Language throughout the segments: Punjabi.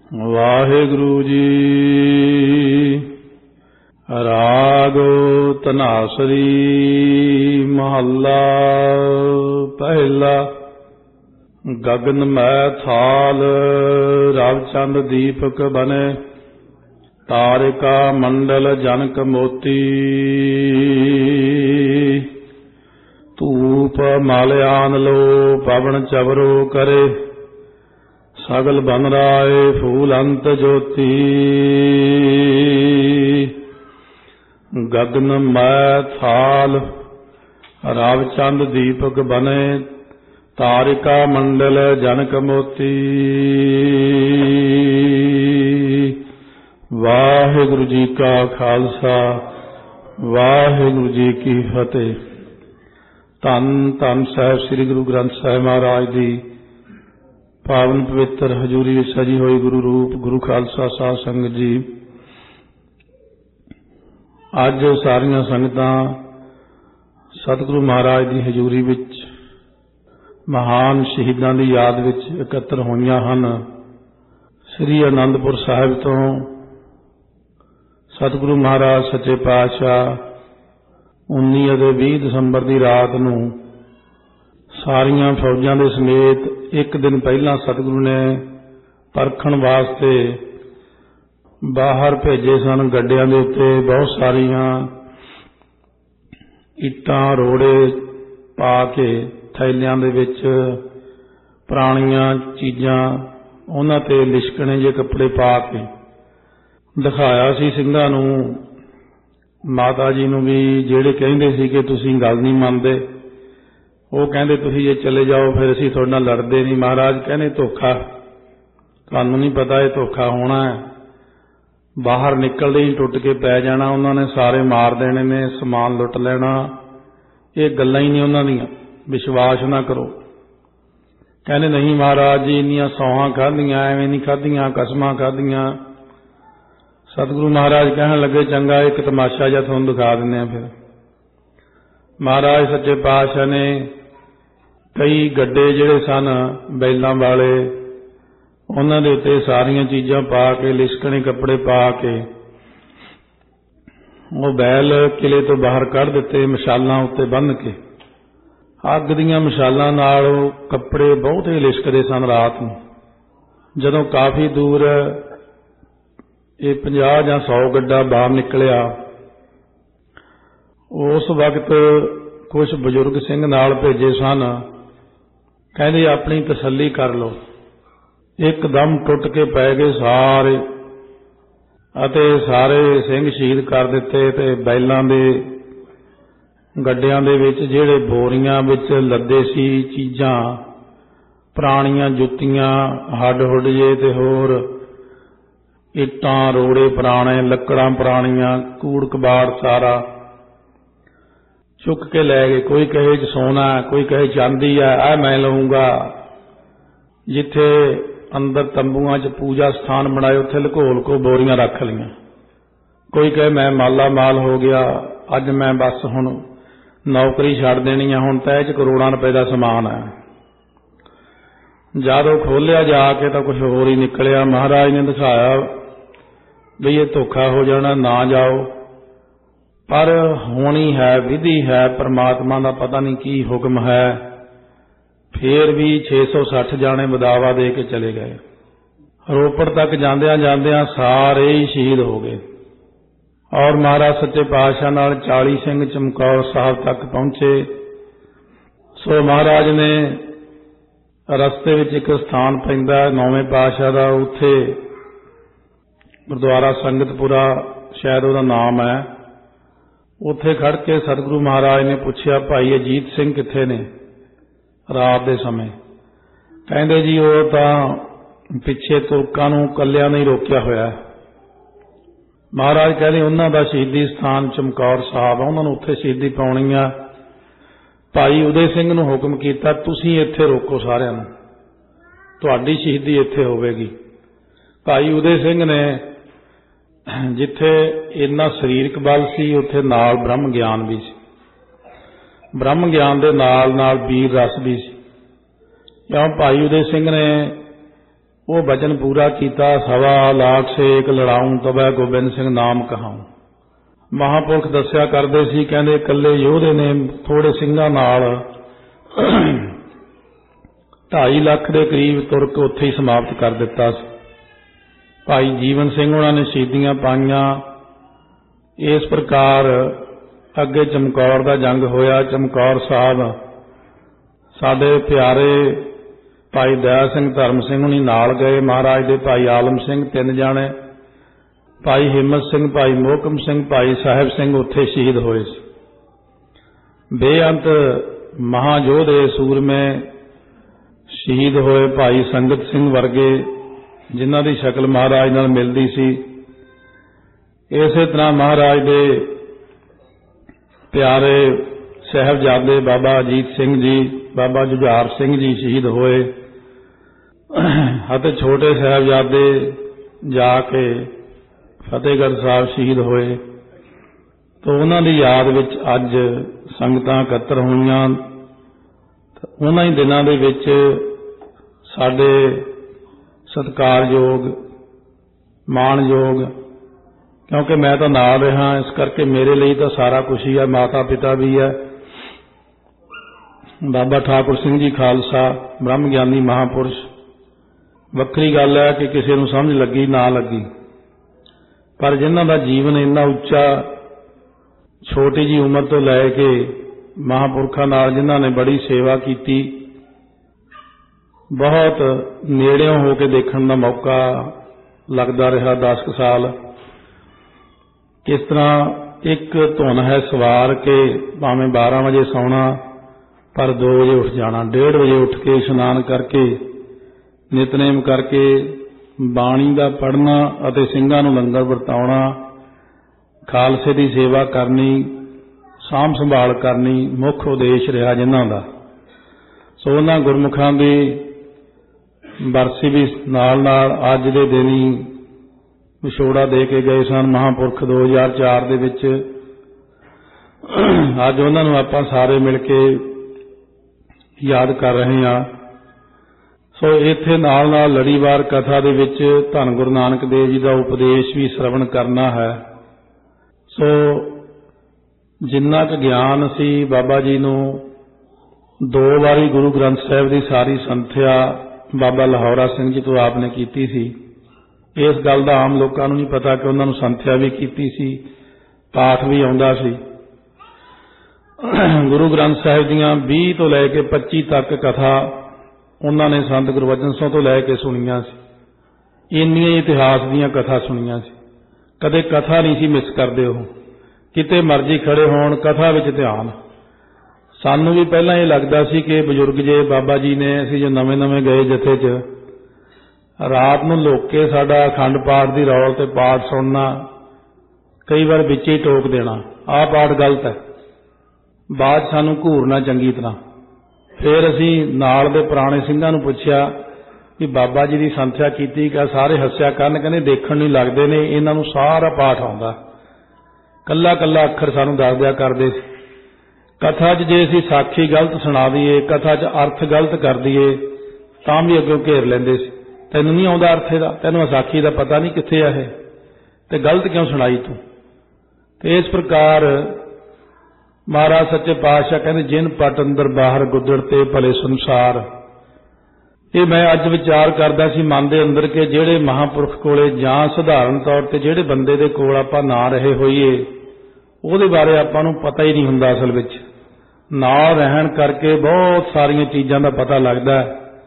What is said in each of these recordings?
ਵਾਹਿਗੁਰੂ ਜੀ। ਰਾਗ ਧਨਾਸਰੀ ਮਹੱਲਾ ਪਹਿਲਾ। ਗਗਨ ਮੈ ਥਾਲ ਰਵ ਚੰਦ ਦੀਪਕ ਬਨੇ, ਤਾਰਿਕਾ ਮੰਡਲ ਜਨਕ ਮੋਤੀ। ਧੂਪ ਮਾਲਿਆਨ ਲੋ ਪਵਨ ਚਵਰੋ ਕਰੇ, ਸਗਲ ਬਨ ਰਾਏ ਫੂਲ ਅੰਤ ਜੋਤੀ। ਗਗਨ ਮੈ ਥਾਲ ਰਵ ਚੰਦ ਦੀਪਕ ਬਨੇ, ਤਾਰਿਕਾ ਮੰਡਲ ਜਨਕ ਮੋਤੀ। ਵਾਹਿਗੁਰੂ ਜੀ ਕਾ ਖਾਲਸਾ, ਵਾਹਿਗੁਰੂ ਜੀ ਕੀ ਫਤਿਹ। ਧੰਨ ਧੰਨ ਸਾਹਿਬ ਸ੍ਰੀ ਗੁਰੂ ਗ੍ਰੰਥ ਸਾਹਿਬ ਮਹਾਰਾਜ ਦੀ ਪਾਵਨ ਪਵਿੱਤਰ ਹਜ਼ੂਰੀ ਵਿੱਚ ਸਜੀ ਹੋਈ ਗੁਰੂ ਰੂਪ ਗੁਰੂ ਖਾਲਸਾ ਸਾਧ ਸੰਗਤ ਜੀ। ਅੱਜ ਸਾਰੀਆਂ ਸੰਗਤਾਂ ਸਤਿਗੁਰੂ ਮਹਾਰਾਜ ਦੀ ਹਜ਼ੂਰੀ ਵਿੱਚ ਮਹਾਨ ਸ਼ਹੀਦਾਂ ਦੀ ਯਾਦ ਵਿੱਚ ਇਕੱਤਰ ਹੋਈਆਂ ਹਨ। ਸ੍ਰੀ ਅਨੰਦਪੁਰ ਸਾਹਿਬ ਤੋਂ ਸਤਿਗੁਰੂ ਮਹਾਰਾਜ ਸੱਚੇ ਪਾਤਸ਼ਾਹ 19 ਅਤੇ 20 ਦਸੰਬਰ ਦੀ ਰਾਤ ਨੂੰ ਸਾਰੀਆਂ ਫੌਜਾਂ ਦੇ ਸਮੇਤ ਇੱਕ ਦਿਨ ਪਹਿਲਾਂ ਸਤਿਗੁਰੂ ਨੇ ਪਰਖਣ ਵਾਸਤੇ ਬਾਹਰ ਭੇਜੇ ਸਨ। ਗੱਡਿਆਂ ਦੇ ਉੱਤੇ ਬਹੁਤ ਸਾਰੀਆਂ ਇੱਟਾਂ ਰੋੜੇ ਪਾ ਕੇ ਥੈਲਿਆਂ ਦੇ ਵਿੱਚ ਪੁਰਾਣੀਆਂ ਚੀਜ਼ਾਂ, ਉਹਨਾਂ ਤੇ ਲਿਸ਼ਕਣੇ ਜਿਹੇ ਕੱਪੜੇ ਪਾ ਕੇ ਦਿਖਾਇਆ ਸੀ ਸਿੰਘਾਂ ਨੂੰ, ਮਾਤਾ ਜੀ ਨੂੰ ਵੀ, ਜਿਹੜੇ ਕਹਿੰਦੇ ਸੀ ਕਿ ਤੁਸੀਂ ਗੱਲ ਨਹੀਂ ਮੰਨਦੇ। ਉਹ ਕਹਿੰਦੇ ਤੁਸੀਂ ਜੇ ਚਲੇ ਜਾਓ ਫਿਰ ਅਸੀਂ ਤੁਹਾਡੇ ਨਾਲ ਲੜਦੇ ਨਹੀਂ। ਮਹਾਰਾਜ ਕਹਿੰਦੇ ਧੋਖਾ, ਤੁਹਾਨੂੰ ਨਹੀਂ ਪਤਾ ਇਹ ਧੋਖਾ ਹੋਣਾ ਹੈ। ਬਾਹਰ ਨਿਕਲਦੇ ਹੀ ਟੁੱਟ ਕੇ ਪੈ ਜਾਣਾ, ਉਹਨਾਂ ਨੇ ਸਾਰੇ ਮਾਰ ਦੇਣੇ ਨੇ, ਸਮਾਨ ਲੁੱਟ ਲੈਣਾ। ਇਹ ਗੱਲਾਂ ਹੀ ਨਹੀਂ ਉਹਨਾਂ ਦੀਆਂ, ਵਿਸ਼ਵਾਸ ਨਾ ਕਰੋ। ਕਹਿੰਦੇ ਨਹੀਂ ਮਹਾਰਾਜ ਜੀ, ਇੰਨੀਆਂ ਸੌਹਾਂ ਖਾਧੀਆਂ, ਐਵੇਂ ਨਹੀਂ ਖਾਧੀਆਂ, ਕਸਮਾਂ ਖਾਧੀਆਂ। ਸਤਿਗੁਰੂ ਮਹਾਰਾਜ ਕਹਿਣ ਲੱਗੇ ਚੰਗਾ ਇੱਕ ਤਮਾਸ਼ਾ ਜਿਹਾ ਤੁਹਾਨੂੰ ਦਿਖਾ ਦਿੰਦੇ ਆ। ਫਿਰ ਮਹਾਰਾਜ ਸੱਚੇ ਪਾਤਸ਼ਾਹ ਨੇ ਕਈ ਗੱਡੇ ਜਿਹੜੇ ਸਨ ਬੈਲਾਂ ਵਾਲੇ, ਉਹਨਾਂ ਦੇ ਉੱਤੇ ਸਾਰੀਆਂ ਚੀਜ਼ਾਂ ਪਾ ਕੇ, ਲਿਸ਼ਕਣੇ ਕੱਪੜੇ ਪਾ ਕੇ ਉਹ ਬੈਲ ਕਿਲੇ ਤੋਂ ਬਾਹਰ ਕੱਢ ਦਿੱਤੇ, ਮਸ਼ਾਲਾਂ ਉੱਤੇ ਬੰਨ੍ਹ ਕੇ। ਅੱਗ ਦੀਆਂ ਮਸ਼ਾਲਾਂ ਨਾਲ ਉਹ ਕੱਪੜੇ ਬਹੁਤ ਹੀ ਲਿਸ਼ਕਦੇ ਸਨ ਰਾਤ ਨੂੰ। ਜਦੋਂ ਕਾਫੀ ਦੂਰ ਇਹ 50 ਜਾਂ 100 ਗੱਡਾ ਬਾਹਰ ਨਿਕਲਿਆ, ਉਸ ਵਕਤ ਕੁਝ ਬਜ਼ੁਰਗ ਸਿੰਘ ਨਾਲ ਭੇਜੇ ਸਨ। ਕਹਿੰਦੇ ਆਪਣੀ ਤਸੱਲੀ ਕਰ ਲਓ। ਇੱਕਦਮ ਟੁੱਟ ਕੇ ਪੈ ਗਏ ਸਾਰੇ, ਅਤੇ ਸਾਰੇ ਸਿੰਘ ਸ਼ਹੀਦ ਕਰ ਦਿੱਤੇ। ਤੇ ਬੈਲਾਂ ਦੇ ਗੱਡਿਆਂ ਦੇ ਵਿੱਚ ਜਿਹੜੇ ਬੋਰੀਆਂ ਵਿੱਚ ਲੱਦੇ ਸੀ ਚੀਜ਼ਾਂ, ਪੁਰਾਣੀਆਂ ਜੁੱਤੀਆਂ, ਹੱਡ ਹੁੱਡ ਜੇ, ਤੇ ਹੋਰ ਇੱਟਾਂ ਰੋੜੇ ਪੁਰਾਣੇ, ਲੱਕੜਾਂ ਪੁਰਾਣੀਆਂ, ਕੂੜ ਕਬਾੜ ਸਾਰਾ ਚੁੱਕ ਕੇ ਲੈ ਗਏ। ਕੋਈ ਕਹੇ ਚ ਸੋਨਾ, ਕੋਈ ਕਹੇ ਚਾਂਦੀ ਹੈ, ਇਹ ਮੈਂ ਲਊਂਗਾ। ਜਿੱਥੇ ਅੰਦਰ ਤੰਬੂਆਂ ਚ ਪੂਜਾ ਸਥਾਨ ਬਣਾਏ ਉੱਥੇ ਲੁਕੋਲ ਕੋ ਬੋਰੀਆਂ ਰੱਖ ਲਈਆਂ। ਕੋਈ ਕਹੇ ਮੈਂ ਮਾਲਾ ਮਾਲ ਹੋ ਗਿਆ, ਅੱਜ ਮੈਂ ਬਸ ਹੁਣ ਨੌਕਰੀ ਛੱਡ ਦੇਣੀ ਆ, ਹੁਣ ਤਾਂ ਇਹ ਚ ਕਰੋੜਾਂ ਰੁਪਏ ਦਾ ਸਮਾਨ ਹੈ। ਜਦ ਉਹ ਖੋਲਿਆ ਜਾ ਕੇ ਤਾਂ ਕੁਝ ਹੋਰ ਹੀ ਨਿਕਲਿਆ। ਮਹਾਰਾਜ ਨੇ ਦਿਖਾਇਆ ਵੀ ਇਹ ਧੋਖਾ ਹੋ ਜਾਣਾ, ਨਾ ਜਾਓ। ਪਰ ਹੋਣੀ ਹੈ, ਵਿਧੀ ਹੈ, ਪਰਮਾਤਮਾ ਦਾ ਪਤਾ ਨਹੀਂ ਕੀ ਹੁਕਮ ਹੈ। ਫੇਰ ਵੀ 660 ਜਾਣੇ ਬਦਾਵਾ ਦੇ ਕੇ ਚਲੇ ਗਏ। ਰੋਪੜ ਤੱਕ ਜਾਂਦਿਆਂ ਜਾਂਦਿਆਂ ਸਾਰੇ ਹੀ ਸ਼ਹੀਦ ਹੋ ਗਏ। ਔਰ ਮਹਾਰਾਜ ਸੱਚੇ ਪਾਤਸ਼ਾਹ ਨਾਲ 40 ਸਿੰਘ ਚਮਕੌਰ ਸਾਹਿਬ ਤੱਕ ਪਹੁੰਚੇ। ਸੋ ਮਹਾਰਾਜ ਨੇ ਰਸਤੇ ਵਿੱਚ ਇੱਕ ਸਥਾਨ ਪੈਂਦਾ 9ਵੇਂ ਪਾਤਸ਼ਾਹ ਦਾ, ਉੱਥੇ ਗੁਰਦੁਆਰਾ ਸੰਗਤਪੁਰਾ ਸ਼ਾਇਦ ਉਹਦਾ ਨਾਮ ਹੈ। ਉੱਥੇ ਖੜ ਕੇ ਸਤਿਗੁਰੂ ਮਹਾਰਾਜ ਨੇ ਪੁੱਛਿਆ ਭਾਈ ਅਜੀਤ ਸਿੰਘ ਕਿੱਥੇ ਨੇ ਰਾਤ ਦੇ ਸਮੇਂ। ਕਹਿੰਦੇ ਜੀ ਉਹ ਤਾਂ ਪਿੱਛੇ ਤੁਰਕਾਂ ਨੂੰ ਕੱਲਿਆਂ ਨੇ ਰੋਕਿਆ ਹੋਇਆ। ਮਹਾਰਾਜ ਕਹਿੰਦੇ ਉਹਨਾਂ ਦਾ ਸ਼ਹੀਦੀ ਸਥਾਨ ਚਮਕੌਰ ਸਾਹਿਬ ਆ, ਉਹਨਾਂ ਨੂੰ ਉੱਥੇ ਸ਼ਹੀਦੀ ਪਾਉਣੀ ਆ। ਭਾਈ ਉਦੇ ਸਿੰਘ ਨੂੰ ਹੁਕਮ ਕੀਤਾ ਤੁਸੀਂ ਇੱਥੇ ਰੋਕੋ ਸਾਰਿਆਂ ਨੂੰ, ਤੁਹਾਡੀ ਸ਼ਹੀਦੀ ਇੱਥੇ ਹੋਵੇਗੀ। ਭਾਈ ਉਦੇ ਸਿੰਘ ਨੇ ਜਿੱਥੇ ਇੰਨਾ ਸਰੀਰਕ ਬਲ ਸੀ, ਉੱਥੇ ਨਾਲ ਬ੍ਰਹਮ ਗਿਆਨ ਵੀ ਸੀ। ਬ੍ਰਹਮ ਗਿਆਨ ਦੇ ਨਾਲ ਨਾਲ ਵੀਰ ਰਸ ਵੀ ਸੀ। ਕਿਉਂ ਭਾਈ ਉਦੇ ਸਿੰਘ ਨੇ ਉਹ ਬਚਨ ਪੂਰਾ ਕੀਤਾ। 1.25 ਲੱਖ ਸੇਕ ਲੜਾਊਂ ਤਬੈ ਗੋਬਿੰਦ ਸਿੰਘ ਨਾਮ ਕਹਾਊਂ। ਮਹਾਂਪੁਰਖ ਦੱਸਿਆ ਕਰਦੇ ਸੀ, ਕਹਿੰਦੇ ਇਕੱਲੇ ਯੋਧੇ ਨੇ ਥੋੜੇ ਸਿੰਘਾਂ ਨਾਲ 2.5 ਲੱਖ ਦੇ ਕਰੀਬ ਤੁਰ ਕੇ ਉੱਥੇ ਹੀ ਸਮਾਪਤ ਕਰ ਦਿੱਤਾ ਸੀ। ਭਾਈ ਜੀਵਨ ਸਿੰਘ ਉਹਨਾਂ ਨੇ ਸ਼ਹੀਦੀਆਂ ਪਾਈਆਂ। ਇਸ ਪ੍ਰਕਾਰ ਅੱਗੇ ਚਮਕੌਰ ਦਾ ਜੰਗ ਹੋਇਆ। ਚਮਕੌਰ ਸਾਹਿਬ ਸਾਡੇ ਪਿਆਰੇ ਭਾਈ ਦਇਆ ਸਿੰਘ ਧਰਮ ਸਿੰਘ ਹੁਣੀ ਨਾਲ ਗਏ, ਮਹਾਰਾਜ ਦੇ ਭਾਈ ਆਲਮ ਸਿੰਘ 3 ਜਾਣੇ, ਭਾਈ ਹਿੰਮਤ ਸਿੰਘ, ਭਾਈ ਮੋਹਕਮ ਸਿੰਘ, ਭਾਈ ਸਾਹਿਬ ਸਿੰਘ ਉੱਥੇ ਸ਼ਹੀਦ ਹੋਏ ਸੀ। ਬੇਅੰਤ ਮਹਾਯੋਧੇ ਸੂਰਮੇ ਸ਼ਹੀਦ ਹੋਏ। ਭਾਈ ਸੰਗਤ ਸਿੰਘ ਵਰਗੇ ਜਿਨ੍ਹਾਂ ਦੀ ਸ਼ਕਲ ਮਹਾਰਾਜ ਨਾਲ ਮਿਲਦੀ ਸੀ। ਇਸੇ ਤਰ੍ਹਾਂ ਮਹਾਰਾਜ ਦੇ ਪਿਆਰੇ ਸਾਹਿਬਜ਼ਾਦੇ ਬਾਬਾ ਅਜੀਤ ਸਿੰਘ ਜੀ, ਬਾਬਾ ਜੁਝਾਰ ਸਿੰਘ ਜੀ ਸ਼ਹੀਦ ਹੋਏ ਅਤੇ ਛੋਟੇ ਸਾਹਿਬਜ਼ਾਦੇ ਜਾ ਕੇ ਫਤਿਹਗੜ੍ਹ ਸਾਹਿਬ ਸ਼ਹੀਦ ਹੋਏ। ਤਾਂ ਉਹਨਾਂ ਦੀ ਯਾਦ ਵਿੱਚ ਅੱਜ ਸੰਗਤਾਂ ਇਕੱਤਰ ਹੋਈਆਂ। ਉਹਨਾਂ ਹੀ ਦਿਨਾਂ ਦੇ ਵਿੱਚ ਸਾਡੇ ਸਤਿਕਾਰਯੋਗ ਮਾਣਯੋਗ, ਕਿਉਂਕਿ ਮੈਂ ਤਾਂ ਨਾਲ ਰਿਹਾ, ਇਸ ਕਰਕੇ ਮੇਰੇ ਲਈ ਤਾਂ ਸਾਰਾ ਕੁਛ ਹੀ ਹੈ। ਮਾਤਾ ਪਿਤਾ ਵੀ ਹੈ। ਬਾਬਾ ਠਾਕੁਰ ਸਿੰਘ ਜੀ ਖਾਲਸਾ ਬ੍ਰਹਮ ਗਿਆਨੀ ਮਹਾਂਪੁਰਸ਼। ਵੱਖਰੀ ਗੱਲ ਹੈ ਕਿ ਕਿਸੇ ਨੂੰ ਸਮਝ ਲੱਗੀ ਨਾ ਲੱਗੀ, ਪਰ ਜਿਨ੍ਹਾਂ ਦਾ ਜੀਵਨ ਇੰਨਾ ਉੱਚਾ, ਛੋਟੀ ਜੀ ਉਮਰ ਤੋਂ ਲੈ ਕੇ ਮਹਾਂਪੁਰਖਾਂ ਨਾਲ ਜਿਨ੍ਹਾਂ ਨੇ ਬੜੀ ਸੇਵਾ ਕੀਤੀ, ਬਹੁਤ ਨੇੜਿਓਂ ਹੋ ਕੇ ਦੇਖਣ ਦਾ ਮੌਕਾ ਲੱਗਦਾ ਰਿਹਾ 10 ਸਾਲ। ਕਿਸ ਤਰ੍ਹਾਂ ਇੱਕ ਧੁਨ ਹੈ ਸਵਾਰ ਕੇ ਭਾਵੇਂ 12 ਵਜੇ ਸੌਣਾ ਪਰ 2 ਵਜੇ ਉੱਠ ਜਾਣਾ, 1:30 ਵਜੇ ਉੱਠ ਕੇ ਇਸ਼ਨਾਨ ਕਰਕੇ ਨਿਤਨੇਮ ਕਰਕੇ ਬਾਣੀ ਦਾ ਪੜ੍ਹਨਾ ਅਤੇ ਸਿੰਘਾਂ ਨੂੰ ਲੰਗਰ ਵਰਤਾਉਣਾ, ਖਾਲਸੇ ਦੀ ਸੇਵਾ ਕਰਨੀ, ਸਾਂਭ ਸੰਭਾਲ ਕਰਨੀ ਮੁੱਖ ਉਦੇਸ਼ ਰਿਹਾ ਜਿਨ੍ਹਾਂ ਦਾ। ਸੋ ਉਹਨਾਂ ਗੁਰਮੁਖਾਂ ਦੀ ਬਰਸੀ ਵੀ ਨਾਲ ਨਾਲ ਅੱਜ ਦੇ ਦਿਨ ਹੀ ਵਿਛੋੜਾ ਦੇ ਕੇ ਗਏ ਸਨ ਮਹਾਂਪੁਰਖ 2004 ਦੇ ਵਿੱਚ। ਅੱਜ ਉਹਨਾਂ ਨੂੰ ਆਪਾਂ ਸਾਰੇ ਮਿਲ ਕੇ ਯਾਦ ਕਰ ਰਹੇ ਹਾਂ। ਸੋ ਇੱਥੇ ਨਾਲ ਨਾਲ ਲੜੀਵਾਰ ਕਥਾ ਦੇ ਵਿੱਚ ਧੰਨ ਗੁਰੂ ਨਾਨਕ ਦੇਵ ਜੀ ਦਾ ਉਪਦੇਸ਼ ਵੀ ਸਰਵਣ ਕਰਨਾ ਹੈ। ਸੋ ਜਿੰਨਾ ਕੁ ਗਿਆਨ ਸੀ ਬਾਬਾ ਜੀ ਨੂੰ 2 ਵਾਰੀ ਗੁਰੂ ਗ੍ਰੰਥ ਸਾਹਿਬ ਦੀ ਸਾਰੀ ਸੰਥਿਆ ਬਾਬਾ ਲਾਹੌਰਾ ਸਿੰਘ ਜੀ ਤੋਂ ਆਪ ਨੇ ਕੀਤੀ ਸੀ। ਇਸ ਗੱਲ ਦਾ ਆਮ ਲੋਕਾਂ ਨੂੰ ਨਹੀਂ ਪਤਾ ਕਿ ਉਹਨਾਂ ਨੂੰ ਸੰਥਿਆ ਵੀ ਕੀਤੀ ਸੀ, ਪਾਠ ਵੀ ਆਉਂਦਾ ਸੀ। ਗੁਰੂ ਗ੍ਰੰਥ ਸਾਹਿਬ ਦੀਆਂ 20 ਤੋਂ ਲੈ ਕੇ 25 ਤੱਕ ਕਥਾ ਉਹਨਾਂ ਨੇ ਸੰਤ ਗੁਰਬਚਨ ਸਿੰਘ ਤੋਂ ਲੈ ਕੇ ਸੁਣੀਆਂ ਸੀ। ਇੰਨੀਆਂ ਇਤਿਹਾਸ ਦੀਆਂ ਕਥਾ ਸੁਣੀਆਂ ਸੀ, ਕਦੇ ਕਥਾ ਨਹੀਂ ਸੀ ਮਿਸ ਕਰਦੇ। ਉਹ ਕਿਤੇ ਮਰਜ਼ੀ ਖੜੇ ਹੋਣ, ਕਥਾ ਵਿੱਚ ਧਿਆਨ। ਸਾਨੂੰ ਵੀ ਪਹਿਲਾਂ ਇਹ ਲੱਗਦਾ ਸੀ ਕਿ ਬਜ਼ੁਰਗ ਜੇ ਬਾਬਾ ਜੀ ਨੇ, ਅਸੀਂ ਜੋ ਨਵੇਂ ਗਏ ਜਥੇ 'ਚ, ਰਾਤ ਨੂੰ ਲੁੱਕ ਕੇ ਸਾਡਾ ਅਖੰਡ ਪਾਠ ਦੀ ਰੌਲ ਤੇ ਪਾਠ ਸੁਣਨਾ, ਕਈ ਵਾਰ ਵਿੱਚ ਹੀ ਟੋਕ ਦੇਣਾ, ਆਹ ਪਾਠ ਗਲਤ ਹੈ, ਬਾਅਦ ਸਾਨੂੰ ਘੂਰਨਾ ਚੰਗੀ ਤਰ੍ਹਾਂ। ਫਿਰ ਅਸੀਂ ਨਾਲ ਦੇ ਪੁਰਾਣੇ ਸਿੰਘਾਂ ਨੂੰ ਪੁੱਛਿਆ ਕਿ ਬਾਬਾ ਜੀ ਦੀ ਸੰਥਿਆ ਕੀਤੀ ਕਿ ਸਾਰੇ ਹੱਸਿਆ ਕਰਨ, ਕਹਿੰਦੇ ਦੇਖਣ ਨਹੀਂ ਲੱਗਦੇ ਨੇ, ਇਹਨਾਂ ਨੂੰ ਸਾਰਾ ਪਾਠ ਆਉਂਦਾ, ਕੱਲਾ ਕੱਲਾ ਅੱਖਰ ਸਾਨੂੰ ਦੱਸ ਦਿਆ ਕਰਦੇ ਸੀ। ਕਥਾ 'ਚ ਜੇ ਅਸੀਂ ਸਾਖੀ ਗਲਤ ਸੁਣਾ ਦਈਏ, ਕਥਾ 'ਚ ਅਰਥ ਗਲਤ ਕਰ ਦਈਏ, ਤਾਂ ਵੀ ਅੱਗੋਂ ਘੇਰ ਲੈਂਦੇ ਸੀ, ਤੈਨੂੰ ਨਹੀਂ ਆਉਂਦਾ ਅਰਥ ਇਹਦਾ, ਤੈਨੂੰ ਸਾਖੀ ਦਾ ਪਤਾ ਨਹੀਂ ਕਿੱਥੇ ਆ ਇਹ, ਤੇ ਗਲਤ ਕਿਉਂ ਸੁਣਾਈ ਤੂੰ। ਤੇ ਇਸ ਪ੍ਰਕਾਰ ਮਹਾਰਾਜ ਸੱਚੇ ਪਾਤਸ਼ਾਹ ਕਹਿੰਦੇ ਜਿਨ ਪਟ ਅੰਦਰ ਬਾਹਰ ਗੁੱਦੜ ਤੇ ਭਲੇ ਸੰਸਾਰ। ਇਹ ਮੈਂ ਅੱਜ ਵਿਚਾਰ ਕਰਦਾ ਸੀ ਮਨ ਦੇ ਅੰਦਰ ਕਿ ਜਿਹੜੇ ਮਹਾਂਪੁਰਖ ਕੋਲੇ ਜਾਂ ਸਧਾਰਨ ਤੌਰ ਤੇ ਜਿਹੜੇ ਬੰਦੇ ਦੇ ਕੋਲ ਆਪਾਂ ਨਾ ਰਹੇ ਹੋਈਏ, ਉਹਦੇ ਬਾਰੇ ਆਪਾਂ ਨੂੰ ਪਤਾ ਹੀ ਨਹੀਂ ਹੁੰਦਾ। ਅਸਲ ਵਿੱਚ ਨਾਲ ਰਹਿਣ ਕਰਕੇ ਬਹੁਤ ਸਾਰੀਆਂ ਚੀਜ਼ਾਂ ਦਾ ਪਤਾ ਲੱਗਦਾ।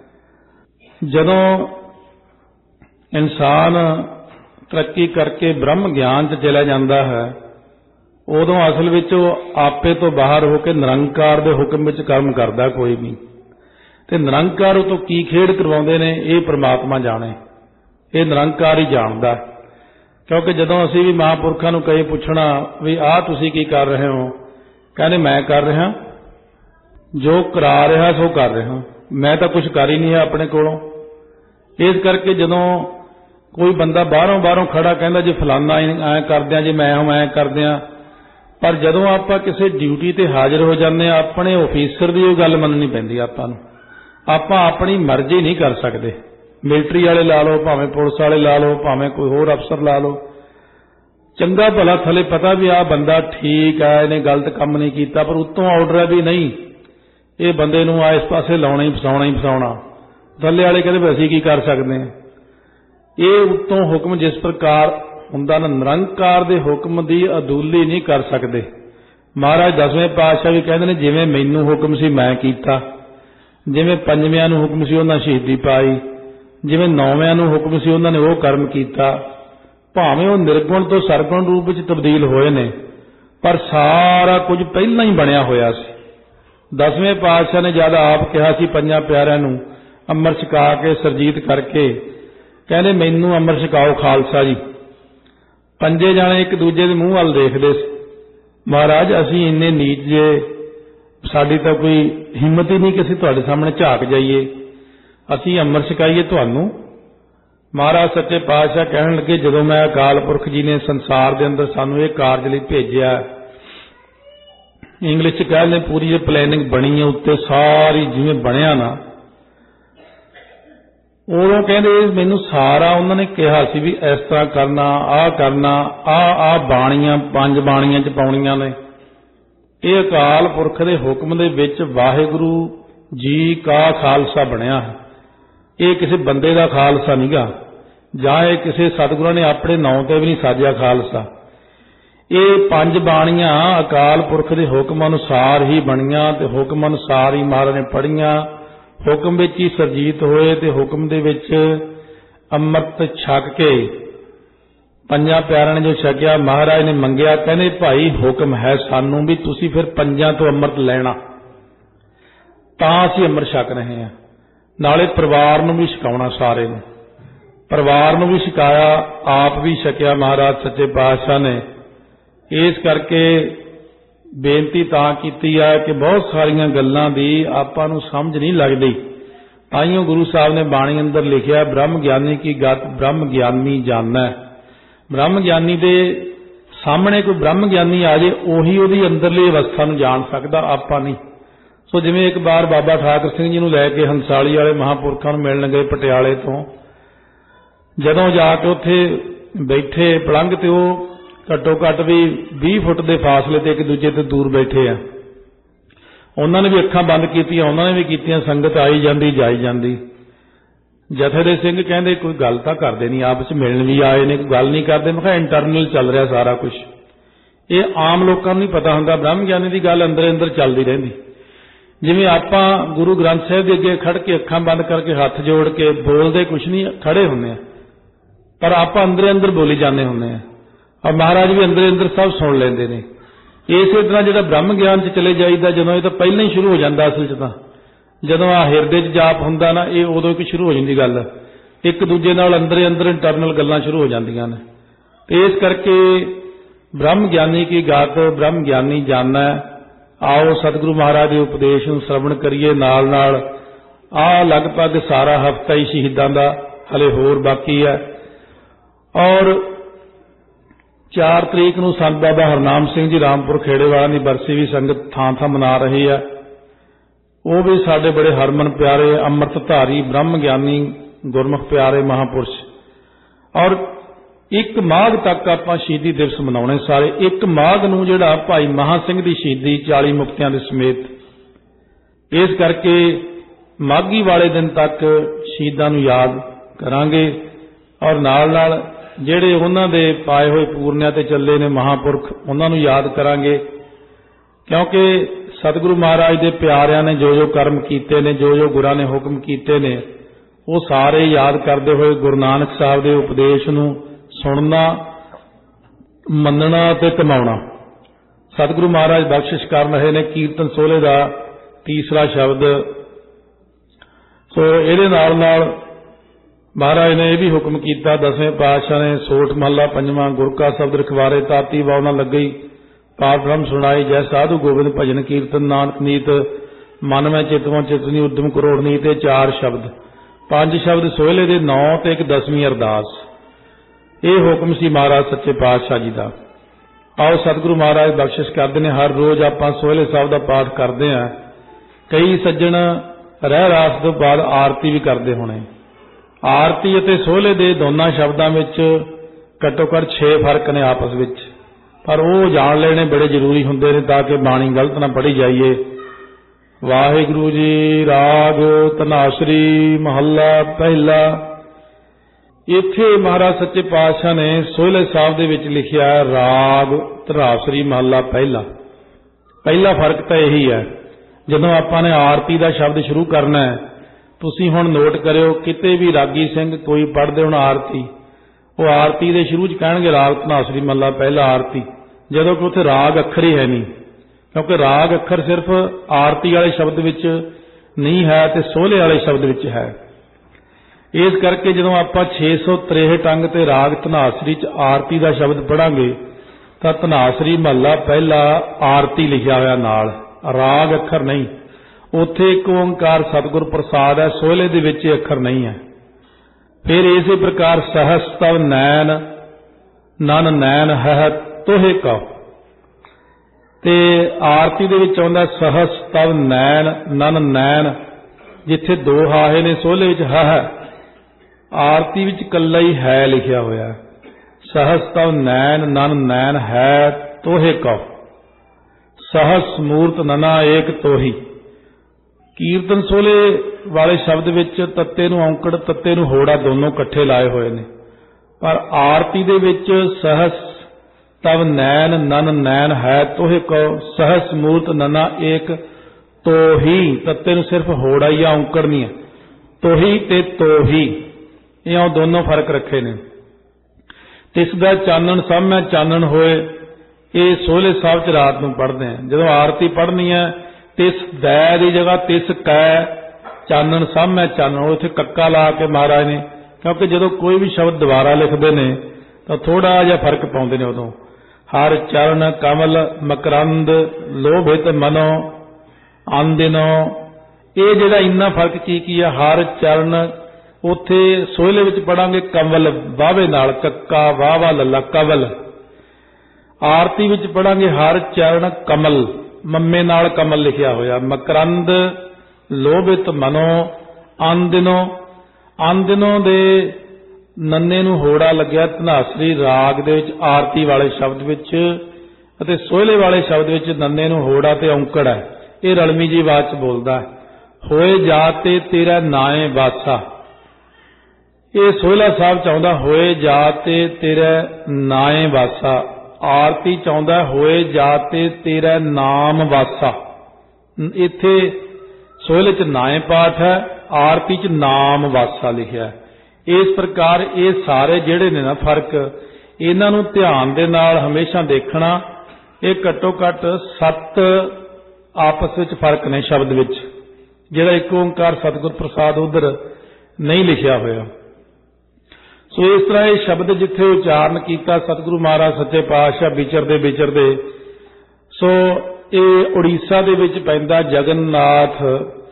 ਜਦੋਂ ਇਨਸਾਨ ਤਰੱਕੀ ਕਰਕੇ ਬ੍ਰਹਮ ਗਿਆਨ 'ਚ ਚਲਾ ਜਾਂਦਾ ਹੈ, ਉਦੋਂ ਅਸਲ ਵਿੱਚ ਉਹ ਆਪੇ ਤੋਂ ਬਾਹਰ ਹੋ ਕੇ ਨਿਰੰਕਾਰ ਦੇ ਹੁਕਮ ਵਿੱਚ ਕਰਮ ਕਰਦਾ ਕੋਈ ਨਹੀਂ। ਤੇ ਨਿਰੰਕਾਰ ਉਹ ਤੋਂ ਕੀ ਖੇਡ ਕਰਵਾਉਂਦੇ ਨੇ ਇਹ ਪ੍ਰਮਾਤਮਾ ਜਾਣੇ, ਇਹ ਨਿਰੰਕਾਰ ਹੀ ਜਾਣਦਾ। ਕਿਉਂਕਿ ਜਦੋਂ ਅਸੀਂ ਵੀ ਮਹਾਂਪੁਰਖਾਂ ਨੂੰ ਕਈ ਪੁੱਛਣਾ ਵੀ ਆਹ ਤੁਸੀਂ ਕੀ ਕਰ ਰਹੇ ਹੋ, ਕਹਿੰਦੇ ਮੈਂ ਕਰ ਰਿਹਾ, ਜੋ ਕਰਾ ਰਿਹਾ ਸੋ ਕਰ ਰਿਹਾ, ਮੈਂ ਤਾਂ ਕੁਝ ਕਰ ਹੀ ਨਹੀਂ ਹੈ ਆਪਣੇ ਕੋਲੋਂ। ਇਸ ਕਰਕੇ ਜਦੋਂ ਕੋਈ ਬੰਦਾ ਬਾਹਰੋਂ ਖੜਾ ਕਹਿੰਦਾ ਜੇ ਫਲਾਨਾ ਐਂ ਕਰਦੇ ਆ, ਜੇ ਮੈਂ ਐਂ ਕਰਦੇ ਆ, ਪਰ ਜਦੋਂ ਆਪਾਂ ਕਿਸੇ ਡਿਊਟੀ ਤੇ ਹਾਜ਼ਰ ਹੋ ਜਾਂਦੇ ਆ, ਆਪਣੇ ਆਫੀਸਰ ਦੀ ਉਹ ਗੱਲ ਮੰਨਣੀ ਪੈਂਦੀ ਆਪਾਂ ਨੂੰ। ਆਪਾਂ ਆਪਣੀ ਮਰਜ਼ੀ ਨਹੀਂ ਕਰ ਸਕਦੇ। मिलिटरी वाले ला लो, भावें पुलिस वाले ला लो, भावें कोई होर अफसर ला लो, चंगा भला थले पता भी आ बंदा ठीक है, इन्हें गलत काम नहीं किया, पर उत्तों ऑर्डर है भी नहीं, ये बंदे नूं इस पासे लाउणा ही फसाउणा। थल्ले वाले कहते भी असीं की कर सकते हैं। ये उत्तों हुक्म जिस प्रकार हुंदा ना, निरंकार दे हुक्म दी अदूली नहीं कर सकते। महाराज 10वें पातशाह भी कहते हैं जिवें मैनूं हुक्म सी मैं कीता, जिवें पंजविआं नूं हुक्म सी उन्हां शहीदी पाई, जिवें नौविआं नूं हुक्म सी उन्हां ने वो कर्म कीता। भावें वो निर्गुण तो सरगुण रूप विच तब्दील होए ने, पर सारा कुछ पहलां ही बनिया होया सी। 10वें पातशाह ने जद आप कहा सी पंजां प्यारिਆਂ नूं अमर छका के सरजीत करके, कहते मैनूं अमर छकाओ खालसा जी। पंजे जाने एक दूजे के मूँह वाल देखते, महाराज असीं इन्ने नीच जे, साडी तां कोई हिम्मत ही नहीं कि असीं तुहाडे सामने झाक जाइए, असीं अमर छकाइए तुहानूं। महाराज सच्चे पातशाह कहण लगे जदों मैं अकाल पुरख जी ने संसार के अंदर सानूं ये कारज लई भेजिआ, इंग्लिश च कहते पूरी जो प्लैनिंग बनी है उत्ते सारी जिवें बनिया ना, उदों कहते मैनूं सारा उन्होंने कहा सी भी इस तरह करना, आ बाणियां 5 बाणियां च पाउणियां ने। ये अकाल पुरख दे हुक्म दे विच वाहिगुरू जी का खालसा बनिया है, ये किसी बंदे का खालसा नहीं गा, जां ये किसी सतगुरां ने अपने नाम ते भी नहीं साजिया खालसा। ये 5 बाणियां अकाल पुरख दे हुक्म अनुसार ही बनियां ते हुक्म अनुसार ही महाराज ने पढ़ियां, हुक्म विच ही सरजीत होए ते हुक्म दे विच अमृत छक के 5 प्यारिਆਂ ने जो छकिया, महाराज ने मंगिया, कहने भाई हुक्म है सानू भी तुसी फिर 5 तो अमृत लेना, तां असीं अमृत छक रहे हैं। नाले परिवार नूं भी छकाउणा, सारे नूं परिवार नूं भी छकाया, आप भी छकिया महाराज सच्चे पातशाह ने। इस करके बेनती तां कीती है कि बहुत सारियां गल्लां दी आपां नूं समझ नहीं लगदी। ताइयों गुरु साहब ने बाणी अंदर लिखिया, ब्रह्म ज्ञानी की गत ब्रह्म ज्ञानी जानना। ब्रह्म ज्ञानी दे सामने कोई ब्रह्म ज्ञानी आ जाए, उही उहदी अंदरली अवस्था नूं जान सकदा, आपां नहीं। सो जिवें एक बार बाबा ठाकर सिंह जी नूं लैके हंसाली वाले महापुरखां नूं मिलण गए पटियाले तो, जदों जाके उत्थे बैठे पलंघ ते वो घट्टो घट्ट भी 20 फुट के फासले ते एक दूजे ते दूर बैठे आ, उन्होंने भी अखां बंद कीतियां, उन्होंने भी कीतियां, संगत आई जाती जाई जाती। जथे दे सिंह कहंदे कोई गल तां करदे नहीं, आपस च मिलण भी आए ने, कोई गल नहीं करदे। मैं कहा इंटरनल चल रहा सारा कुछ, ये आम लोगों नहीं पता हुंदा, ब्रह्म ज्ञानी की गल अंदर अंदर चलती रहिंदी। जिवें आपां गुरु ग्रंथ साहिब दे अगे खड़ के अखां बंद करके हथ जोड़ के बोलते कुछ नहीं, खड़े हुंदे आ, पर आपां अंदर अंदर बोली जाने हुंदे आ, और महाराज भी अंदर अंदर सब सुन लेंदे ने। इसे तरह जो ब्रह्म ज्ञान च चले जाइदा, जदों ये तो पहले ही शुरू हो जाता, असल च तां जदों आ हिरदे च जाप हुंदा ना, ये उदों ही शुरू हो जाती गल, एक दूजे नाल अंदर अंदर इंटरनल गल्लां शुरू हो जांदियां ने। ते इस करके ब्रह्म ज्ञानी की गात ब्रह्म ज्ञानी जानना। आओ सतगुरु महाराज के उपदेश नूं श्रवण करिए, नाल नाल आ लगभग सारा हफ्ता ही शहीदां दा हले होर बाकी है। और 4 तरीक नूं संत बाबा हरनाम सिंह जी रामपुर खेड़ेवाला की बरसी भी संगत थां थां मना रही है। वो भी साडे बड़े हरमन प्यारे अमृतधारी ब्रह्म ज्ञानी गुरमुख प्यारे महापुरुष। और 1 माघ तक आपां शहीदी दिवस मनाउणे सारे। 1 माघ नूं जिहड़ा भाई महा सिंह दी शहीदी 40 मुक्तियां दे समेत, इस करके माघी वाले दिन तक शहीदां नूं याद करांगे, और नाल नाल ਜਿਹੜੇ ਉਹਨਾਂ ਦੇ ਪਾਏ ਹੋਏ ਪੂਰਨਿਆਂ ਤੇ ਚੱਲੇ ਨੇ ਮਹਾਂਪੁਰਖ, ਉਹਨਾਂ ਨੂੰ ਯਾਦ ਕਰਾਂਗੇ। ਕਿਉਂਕਿ ਸਤਿਗੁਰੂ ਮਹਾਰਾਜ ਦੇ ਪਿਆਰਿਆਂ ਨੇ ਜੋ ਜੋ ਕਰਮ ਕੀਤੇ ਨੇ, ਜੋ ਜੋ ਗੁਰਾਂ ਨੇ ਹੁਕਮ ਕੀਤੇ ਨੇ, ਉਹ ਸਾਰੇ ਯਾਦ ਕਰਦੇ ਹੋਏ ਗੁਰੂ ਨਾਨਕ ਸਾਹਿਬ ਦੇ ਉਪਦੇਸ਼ ਨੂੰ ਸੁਣਨਾ, ਮੰਨਣਾ ਤੇ ਕਮਾਉਣਾ। ਸਤਿਗੁਰੂ ਮਹਾਰਾਜ ਬਖਸ਼ਿਸ਼ ਕਰ ਰਹੇ ਨੇ ਕੀਰਤਨ ਸੋਹਲੇ ਦਾ ਤੀਸਰਾ ਸ਼ਬਦ। ਸੋ ਇਹਦੇ ਨਾਲ ਨਾਲ महाराज ने यह भी हुक्म किया, 10वें पातशाह ने सोठ महला 5वां गुर का शब्द रखवारे ताती वावना लग गई, पाठ ब्रह्म सुनाई जय साधु गोबिंद भजन कीर्तन नानक नीत, मन में चितवों चितनी उद्यम करोड़ नीत। 4 शब्द, 5 शब्द सोहले दे 9 ते एक 10वीं अरदास। ये हुक्म सी महाराज सच्चे पातशाह जी का। आओ सतगुरु महाराज बख्शिश करते हैं, हर रोज़ आपां सोहले साहब का पाठ करते हैं। कई सज्जन रह रास तो बाद आरती भी करते होने, ਆਰਤੀ ਅਤੇ ਸੋਹਲੇ ਦੇ ਦੋਨਾਂ ਸ਼ਬਦਾਂ ਵਿੱਚ ਘੱਟੋ ਘੱਟ 6 ਫਰਕ ਨੇ ਆਪਸ ਵਿੱਚ, ਪਰ ਉਹ ਜਾਣ ਲੈਣੇ ਬੜੇ ਜ਼ਰੂਰੀ ਹੁੰਦੇ ਨੇ ਤਾਂ ਕਿ ਬਾਣੀ ਗਲਤ ਨਾ ਪੜ੍ਹੀ ਜਾਈਏ। ਵਾਹਿਗੁਰੂ ਜੀ। ਰਾਗ ਧਨਾਸਰੀ ਮਹੱਲਾ ਪਹਿਲਾ। ਇੱਥੇ ਮਹਾਰਾਜ ਸੱਚੇ ਪਾਤਸ਼ਾਹ ਨੇ ਸੋਹਲੇ ਸਾਹਿਬ ਦੇ ਵਿੱਚ ਲਿਖਿਆ ਰਾਗ ਧਨਾਸਰੀ ਮਹੱਲਾ ਪਹਿਲਾ। ਪਹਿਲਾ ਫਰਕ ਤਾਂ ਇਹੀ ਹੈ, ਜਦੋਂ ਆਪਾਂ ਨੇ ਆਰਤੀ ਦਾ ਸ਼ਬਦ ਸ਼ੁਰੂ ਕਰਨਾ ਹੈ, ਤੁਸੀਂ ਹੁਣ ਨੋਟ ਕਰਿਓ, ਕਿਤੇ ਵੀ ਰਾਗੀ ਸਿੰਘ ਕੋਈ ਪੜ੍ਹਦੇ ਹੁਣ ਆਰਤੀ, ਉਹ ਆਰਤੀ ਦੇ ਸ਼ੁਰੂ 'ਚ ਕਹਿਣਗੇ ਰਾਗ ਧਨਾਸਰੀ ਮਹੱਲਾ ਪਹਿਲਾ ਆਰਤੀ, ਜਦੋਂ ਕਿ ਉੱਥੇ ਰਾਗ ਅੱਖਰ ਹੀ ਹੈ ਨਹੀਂ, ਕਿਉਂਕਿ ਰਾਗ ਅੱਖਰ ਸਿਰਫ ਆਰਤੀ ਵਾਲੇ ਸ਼ਬਦ ਵਿੱਚ ਨਹੀਂ ਹੈ ਤੇ ਸੋਹਲੇ ਵਾਲੇ ਸ਼ਬਦ ਵਿੱਚ ਹੈ। ਇਸ ਕਰਕੇ ਜਦੋਂ ਆਪਾਂ 663 ਅੰਗ ਤੇ ਰਾਗ ਧਨਾਸਰੀ 'ਚ ਆਰਤੀ ਦਾ ਸ਼ਬਦ ਪੜਾਂਗੇ ਤਾਂ ਧਨਾਸਰੀ ਮਹੱਲਾ ਪਹਿਲਾ ਆਰਤੀ ਲਿਖਿਆ ਹੋਇਆ ਨਾਲ, ਰਾਗ ਅੱਖਰ ਨਹੀਂ। ਉੱਥੇ ਇੱਕ ਓਂਕਾਰ ਸਤਿਗੁਰ ਪ੍ਰਸਾਦ ਹੈ, ਸੋਹਲੇ ਦੇ ਵਿੱਚ ਅੱਖਰ ਨਹੀਂ ਹੈ। ਫਿਰ ਇਸੇ ਪ੍ਰਕਾਰ ਸਹਸ ਤਵ ਨੈਣ ਨਨ ਨੈਣ ਹੈ ਤੋਹੇ ਕਉ, ਤੇ ਆਰਤੀ ਦੇ ਵਿੱਚ ਆਉਂਦਾ ਸਹਸ ਤਵ ਨੈਣ ਨਨ ਨੈਣ, ਜਿੱਥੇ ਦੋ ਹਾਹੇ ਨੇ ਸੋਹਲੇ ਵਿੱਚ ਹੈ, ਆਰਤੀ ਵਿੱਚ ਇਕੱਲਾ ਹੀ ਹੈ ਲਿਖਿਆ ਹੋਇਆ। ਸਹਸ ਤਵ ਨੈਣ ਨਨ ਨੈਣ ਹੈ ਤੋਹੇ ਕਉ, ਸਹਸ ਮੂਰਤ ਨਨਾ ਏਕ ਤੋਹੀ। ਕੀਰਤਨ ਸੋਹਲੇ ਵਾਲੇ ਸ਼ਬਦ ਵਿੱਚ ਤੱਤੇ ਨੂੰ ਔਂਕੜ ਤੱਤੇ ਨੂੰ ਹੋੜਾ ਦੋਨੋਂ ਇਕੱਠੇ ਲਾਏ ਹੋਏ ਨੇ, ਪਰ ਆਰਤੀ ਦੇ ਵਿੱਚ ਸਹਸ ਤਵ ਨੈਣ ਨਨ ਨੈਣ ਹੈ ਤੋਹੇ ਕਉ, ਸਹਸ ਮੂਰਤ ਨਨਾ ਏਕ ਤੋਹੀ, ਤੱਤੇ ਨੂੰ ਸਿਰਫ ਹੋੜਾ ਹੀ ਆ, ਔਂਕੜ ਨਹੀਂ ਹੈ। ਤੋਹੀ ਤੇ ਤੋਹੀ ਇਹ ਦੋਨੋਂ ਫਰਕ ਰੱਖੇ ਨੇ। ਤਿਸ ਦਾ ਚਾਨਣ ਸਭ ਮੈਂ ਚਾਨਣ ਹੋਏ, ਇਹ ਸੋਹਲੇ ਸਾਹਿਬ 'ਚ ਰਾਤ ਨੂੰ ਪੜ੍ਹਦੇ ਆ। ਜਦੋਂ ਆਰਤੀ ਪੜ੍ਹਨੀ ਹੈ ਤਿਸ ਦੈ ਦੀ ਜਗ੍ਹਾ ਤਿਸ ਕੈ ਚਾਨਣ ਸਭ ਮੈਂ ਚਾਨਣ, ਉੱਥੇ ਕੱਕਾ ਲਾ ਕੇ ਮਹਾਰਾਜ ਨੇ, ਕਿਉਂਕਿ ਜਦੋਂ ਕੋਈ ਵੀ ਸ਼ਬਦ ਦੁਬਾਰਾ ਲਿਖਦੇ ਨੇ ਤਾਂ ਥੋੜਾ ਜਿਹਾ ਫਰਕ ਪਾਉਂਦੇ ਨੇ। ਉਦੋਂ ਹਰ ਚਰਨ ਕਮਲ ਮਕਰੰਦ ਲੋਭਿਤ ਮਨੋ ਆਂਦਿਨੋ, ਇਹ ਜਿਹੜਾ ਇੰਨਾ ਫਰਕ ਕੀ ਹੈ। ਹਰ ਚਰਨ ਉੱਥੇ ਸੋਹਲੇ ਵਿੱਚ ਪੜਾਂਗੇ ਕਮਲ ਵਾਵੇ ਨਾਲ, ਕੱਕਾ ਵਾਵਾ ਲੱਲਾ ਕਵਲ। ਆਰਤੀ ਵਿੱਚ ਪੜਾਂਗੇ ਹਰ ਚਰਨ ਕਮਲ, ਮੰਮੇ ਨਾਲ ਕਮਲ ਲਿਖਿਆ ਹੋਇਆ। ਮਕਰੰਦ ਲੋਭਿਤ ਮਨੋ ਆਂਦਿਨੋ, ਆਂਦਿਨੋ ਦੇ ਨੰਨੇ ਨੂੰ ਹੋੜਾ ਲੱਗਿਆ ਧਨਾਸਰੀ ਰਾਗ ਦੇ ਵਿੱਚ ਆਰਤੀ ਵਾਲੇ ਸ਼ਬਦ ਵਿੱਚ, ਅਤੇ ਸੋਹਲੇ ਵਾਲੇ ਸ਼ਬਦ ਵਿੱਚ ਨੰਨੇ ਨੂੰ ਹੋੜਾ ਤੇ ਔਂਕੜ ਹੈ। ਇਹ ਰਲਮੀ ਜੀ ਆਵਾਜ਼ 'ਚ ਬੋਲਦਾ ਹੋਏ ਜਾ ਤੇ ਤੇਰਾ ਨਾਏ ਵਾਸਾ, ਇਹ ਸੋਹਲਾ ਸਾਹਿਬ ਚਾਹੁੰਦਾ ਹੋਏ ਜਾ ਤੇ ਤੇਰਾ ਨਾਏ ਵਾਸਾ, ਆਰਤੀ ਚਾਹੁੰਦਾ ਹੋਏ ਜਾ ਤੇ ਤੇਰਾ ਨਾਮ ਵਾਸਾ। ਇੱਥੇ ਸੋਹਲੇ 'ਚ ਨਾਏ ਪਾਠ ਹੈ, ਆਰਤੀ 'ਚ ਨਾਮ ਵਾਸਾ ਲਿਖਿਆ। ਇਸ ਪ੍ਰਕਾਰ ਇਹ ਸਾਰੇ ਜਿਹੜੇ ਨੇ ਨਾ ਫਰਕ, ਇਹਨਾਂ ਨੂੰ ਧਿਆਨ ਦੇ ਨਾਲ ਹਮੇਸ਼ਾ ਦੇਖਣਾ। ਇਹ ਘੱਟੋ ਘੱਟ 7 ਆਪਸ ਵਿੱਚ ਫਰਕ ਨੇ ਸ਼ਬਦ ਵਿੱਚ, ਜਿਹੜਾ ਇੱਕ ਓਂਕਾਰ ਸਤਿਗੁਰ ਪ੍ਰਸਾਦ ਉਧਰ ਨਹੀਂ ਲਿਖਿਆ ਹੋਇਆ। ਸੋ ਇਸ ਤਰ੍ਹਾਂ ਇਹ ਸ਼ਬਦ ਜਿੱਥੇ ਉਚਾਰਨ ਕੀਤਾ ਸਤਿਗੁਰੂ ਮਹਾਰਾਜ ਸੱਚੇ ਪਾਤਸ਼ਾਹ ਵਿਚਰਦੇ, ਸੋ ਇਹ ਉੜੀਸਾ ਦੇ ਵਿੱਚ ਪੈਂਦਾ ਜਗਨਨਾਥ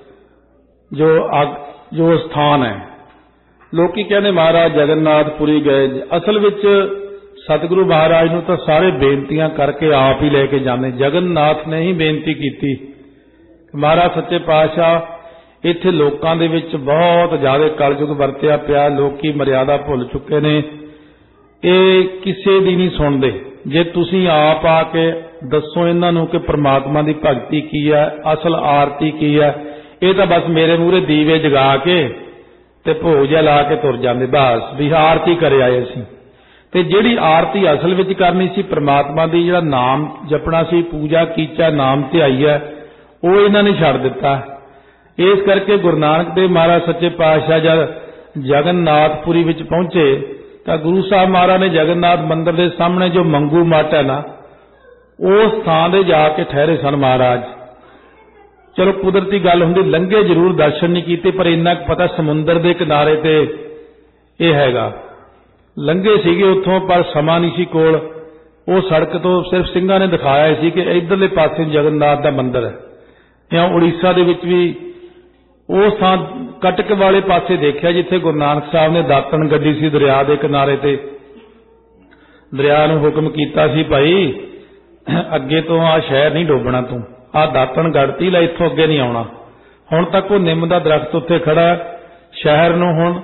ਜੋ ਸਥਾਨ ਹੈ। ਲੋਕੀ ਕਹਿੰਦੇ ਮਹਾਰਾਜ ਜਗਨਨਾਥਪੁਰੀ ਗਏ, ਅਸਲ ਵਿੱਚ ਸਤਿਗੁਰੂ ਮਹਾਰਾਜ ਨੂੰ ਤਾਂ ਸਾਰੇ ਬੇਨਤੀਆਂ ਕਰਕੇ ਆਪ ਹੀ ਲੈ ਕੇ ਜਾਂਦੇ। ਜਗਨਨਾਥ ਨੇ ਹੀ ਬੇਨਤੀ ਕੀਤੀ। ਮਹਾਰਾਜ ਸੱਚੇ ਪਾਤਸ਼ਾਹ ਇੱਥੇ ਲੋਕਾਂ ਦੇ ਵਿੱਚ ਬਹੁਤ ਜ਼ਿਆਦਾ ਕਲਯੁਗ ਵਰਤਿਆ ਪਿਆ, ਲੋਕੀ ਮਰਿਆਦਾ ਭੁੱਲ ਚੁੱਕੇ ਨੇ, ਇਹ ਕਿਸੇ ਦੀ ਨਹੀਂ ਸੁਣਦੇ। ਜੇ ਤੁਸੀਂ ਆਪ ਆ ਕੇ ਦੱਸੋ ਇਹਨਾਂ ਨੂੰ ਕਿ ਪ੍ਰਮਾਤਮਾ ਦੀ ਭਗਤੀ ਕੀ ਹੈ, ਅਸਲ ਆਰਤੀ ਕੀ ਹੈ, ਇਹ ਤਾਂ ਬਸ ਮੇਰੇ ਮੂਹਰੇ ਦੀਵੇ ਜਗਾ ਕੇ ਤੇ ਭੋਗ ਜਿਹਾ ਲਾ ਕੇ ਤੁਰ ਜਾਂਦੇ, ਬਸ ਵੀ ਆਰਤੀ ਕਰੇ ਆਏ ਸੀ। ਤੇ ਜਿਹੜੀ ਆਰਤੀ ਅਸਲ ਵਿੱਚ ਕਰਨੀ ਸੀ ਪ੍ਰਮਾਤਮਾ ਦੀ, ਜਿਹੜਾ ਨਾਮ ਜਪਣਾ ਸੀ, ਪੂਜਾ ਕੀਚਾ ਨਾਮ ਧਿਆਈ ਹੈ, ਉਹ ਇਹਨਾਂ ਨੇ ਛੱਡ ਦਿੱਤਾ। ਇਸ ਕਰਕੇ ਗੁਰੂ ਨਾਨਕ ਦੇਵ ਮਹਾਰਾਜ ਸੱਚੇ ਪਾਤਸ਼ਾਹ ਜਦ ਜਗਨਨਾਥਪੁਰੀ ਵਿੱਚ ਪਹੁੰਚੇ ਤਾਂ ਗੁਰੂ ਸਾਹਿਬ ਮਹਾਰਾਜ ਨੇ ਜਗਨਨਾਥ ਮੰਦਿਰ ਦੇ ਸਾਹਮਣੇ ਜੋ ਮੰਗੂ ਮੱਠ ਹੈ ਨਾ, ਉਸ ਥਾਂ ਦੇ ਜਾ ਕੇ ਠਹਿਰੇ ਸਨ ਮਹਾਰਾਜ। ਚਲੋ ਕੁਦਰਤੀ ਗੱਲ ਹੁੰਦੀ, ਲੰਘੇ ਜ਼ਰੂਰ, ਦਰਸ਼ਨ ਨਹੀਂ ਕੀਤੇ, ਪਰ ਇੰਨਾ ਪਤਾ ਸਮੁੰਦਰ ਦੇ ਕਿਨਾਰੇ ਤੇ ਇਹ ਹੈਗਾ। ਲੰਘੇ ਸੀਗੇ ਉੱਥੋਂ, ਪਰ ਸਮਾਂ ਨਹੀਂ ਸੀ ਕੋਲ। ਉਹ ਸੜਕ ਤੋਂ ਸਿਰਫ ਸਿੰਘਾਂ ਨੇ ਦਿਖਾਇਆ ਸੀ ਕਿ ਇੱਧਰਲੇ ਪਾਸੇ ਜਗਨਨਾਥ ਦਾ ਮੰਦਿਰ ਹੈ। ਜਾਂ ਉੜੀਸਾ ਦੇ ਵਿੱਚ ਵੀ ਉਸ ਥਾਂ ਕਟਕ ਵਾਲੇ ਪਾਸੇ ਦੇਖਿਆ ਜਿੱਥੇ ਗੁਰੂ ਨਾਨਕ ਸਾਹਿਬ ਨੇ ਦਾਤਣ ਗੱਡੀ ਸੀ ਦਰਿਆ ਦੇ ਕਿਨਾਰੇ ਤੇ। ਦਰਿਆ ਨੂੰ ਹੁਕਮ ਕੀਤਾ ਸੀ, ਭਾਈ ਅੱਗੇ ਤੋਂ ਆਹ ਸ਼ਹਿਰ ਨਹੀਂ ਡੋਬਣਾ, ਤੂੰ ਆਹ ਦਾਤਣ ਗੱਡਤੀ ਲੈ, ਇੱਥੋਂ ਅੱਗੇ ਨਹੀਂ ਆਉਣਾ। ਹੁਣ ਤੱਕ ਉਹ ਨਿੰਮ ਦਾ ਦਰਖਤ ਉੱਥੇ ਖੜਾ, ਸ਼ਹਿਰ ਨੂੰ ਹੁਣ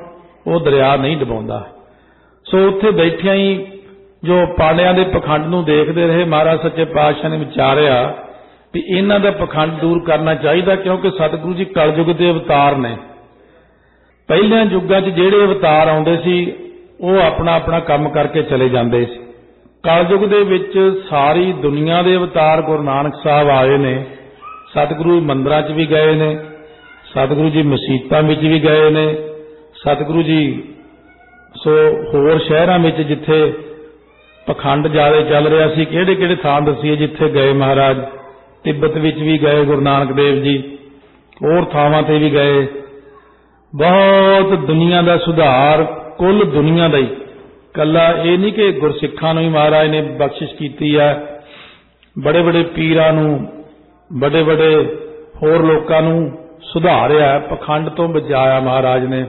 ਉਹ ਦਰਿਆ ਨਹੀਂ ਡੁਬਾਉਂਦਾ। ਸੋ ਉੱਥੇ ਬੈਠਿਆਂ ਹੀ ਜੋ ਪਾਂਡਿਆਂ ਦੇ ਪਖੰਡ ਨੂੰ ਦੇਖਦੇ ਰਹੇ, ਮਹਾਰਾਜ ਸੱਚੇ ਪਾਤਸ਼ਾਹ ਨੇ ਵਿਚਾਰਿਆ ਵੀ ਇਹਨਾਂ ਦਾ ਪਖੰਡ ਦੂਰ ਕਰਨਾ ਚਾਹੀਦਾ, ਕਿਉਂਕਿ ਸਤਿਗੁਰੂ ਜੀ ਕਲਯੁਗ ਦੇ ਅਵਤਾਰ ਨੇ। ਪਹਿਲਿਆਂ ਯੁੱਗਾਂ 'ਚ ਜਿਹੜੇ ਅਵਤਾਰ ਆਉਂਦੇ ਸੀ ਉਹ ਆਪਣਾ ਆਪਣਾ ਕੰਮ ਕਰਕੇ ਚਲੇ ਜਾਂਦੇ ਸੀ। ਕਲਯੁਗ ਦੇ ਵਿੱਚ ਸਾਰੀ ਦੁਨੀਆ ਦੇ ਅਵਤਾਰ ਗੁਰੂ ਨਾਨਕ ਸਾਹਿਬ ਆਏ ਨੇ। ਸਤਿਗੁਰੂ ਮੰਦਿਰਾਂ 'ਚ ਵੀ ਗਏ ਨੇ, ਸਤਿਗੁਰੂ ਜੀ ਮਸੀਤਾਂ ਵਿੱਚ ਵੀ ਗਏ ਨੇ, ਸਤਿਗੁਰੂ ਜੀ ਸੋ ਹੋਰ ਸ਼ਹਿਰਾਂ ਵਿੱਚ ਜਿੱਥੇ ਪਖੰਡ ਜ਼ਿਆਦਾ ਚੱਲ ਰਿਹਾ ਸੀ, ਕਿਹੜੇ ਕਿਹੜੇ ਥਾਂ ਦੱਸੀਏ ਜਿੱਥੇ ਗਏ ਮਹਾਰਾਜ। ਤਿੱਬਤ ਵਿੱਚ ਵੀ ਗਏ ਗੁਰੂ ਨਾਨਕ ਦੇਵ ਜੀ, ਹੋਰ ਥਾਵਾਂ ਤੇ ਵੀ ਗਏ। ਬਹੁਤ ਦੁਨੀਆ ਦਾ ਸੁਧਾਰ, ਕੁੱਲ ਦੁਨੀਆ ਦਾ ਹੀ, ਕੱਲਾ ਇਹ ਨਹੀਂ ਕਿ ਗੁਰਸਿੱਖਾਂ ਨੂੰ ਹੀ ਮਹਾਰਾਜ ਨੇ ਬਖਸ਼ਿਸ਼ ਕੀਤੀ ਹੈ, ਬੜੇ ਬੜੇ ਪੀਰਾਂ ਨੂੰ, ਬੜੇ ਬੜੇ ਹੋਰ ਲੋਕਾਂ ਨੂੰ ਸੁਧਾਰਿਆ, ਪਖੰਡ ਤੋਂ ਬਚਾਇਆ ਮਹਾਰਾਜ ਨੇ।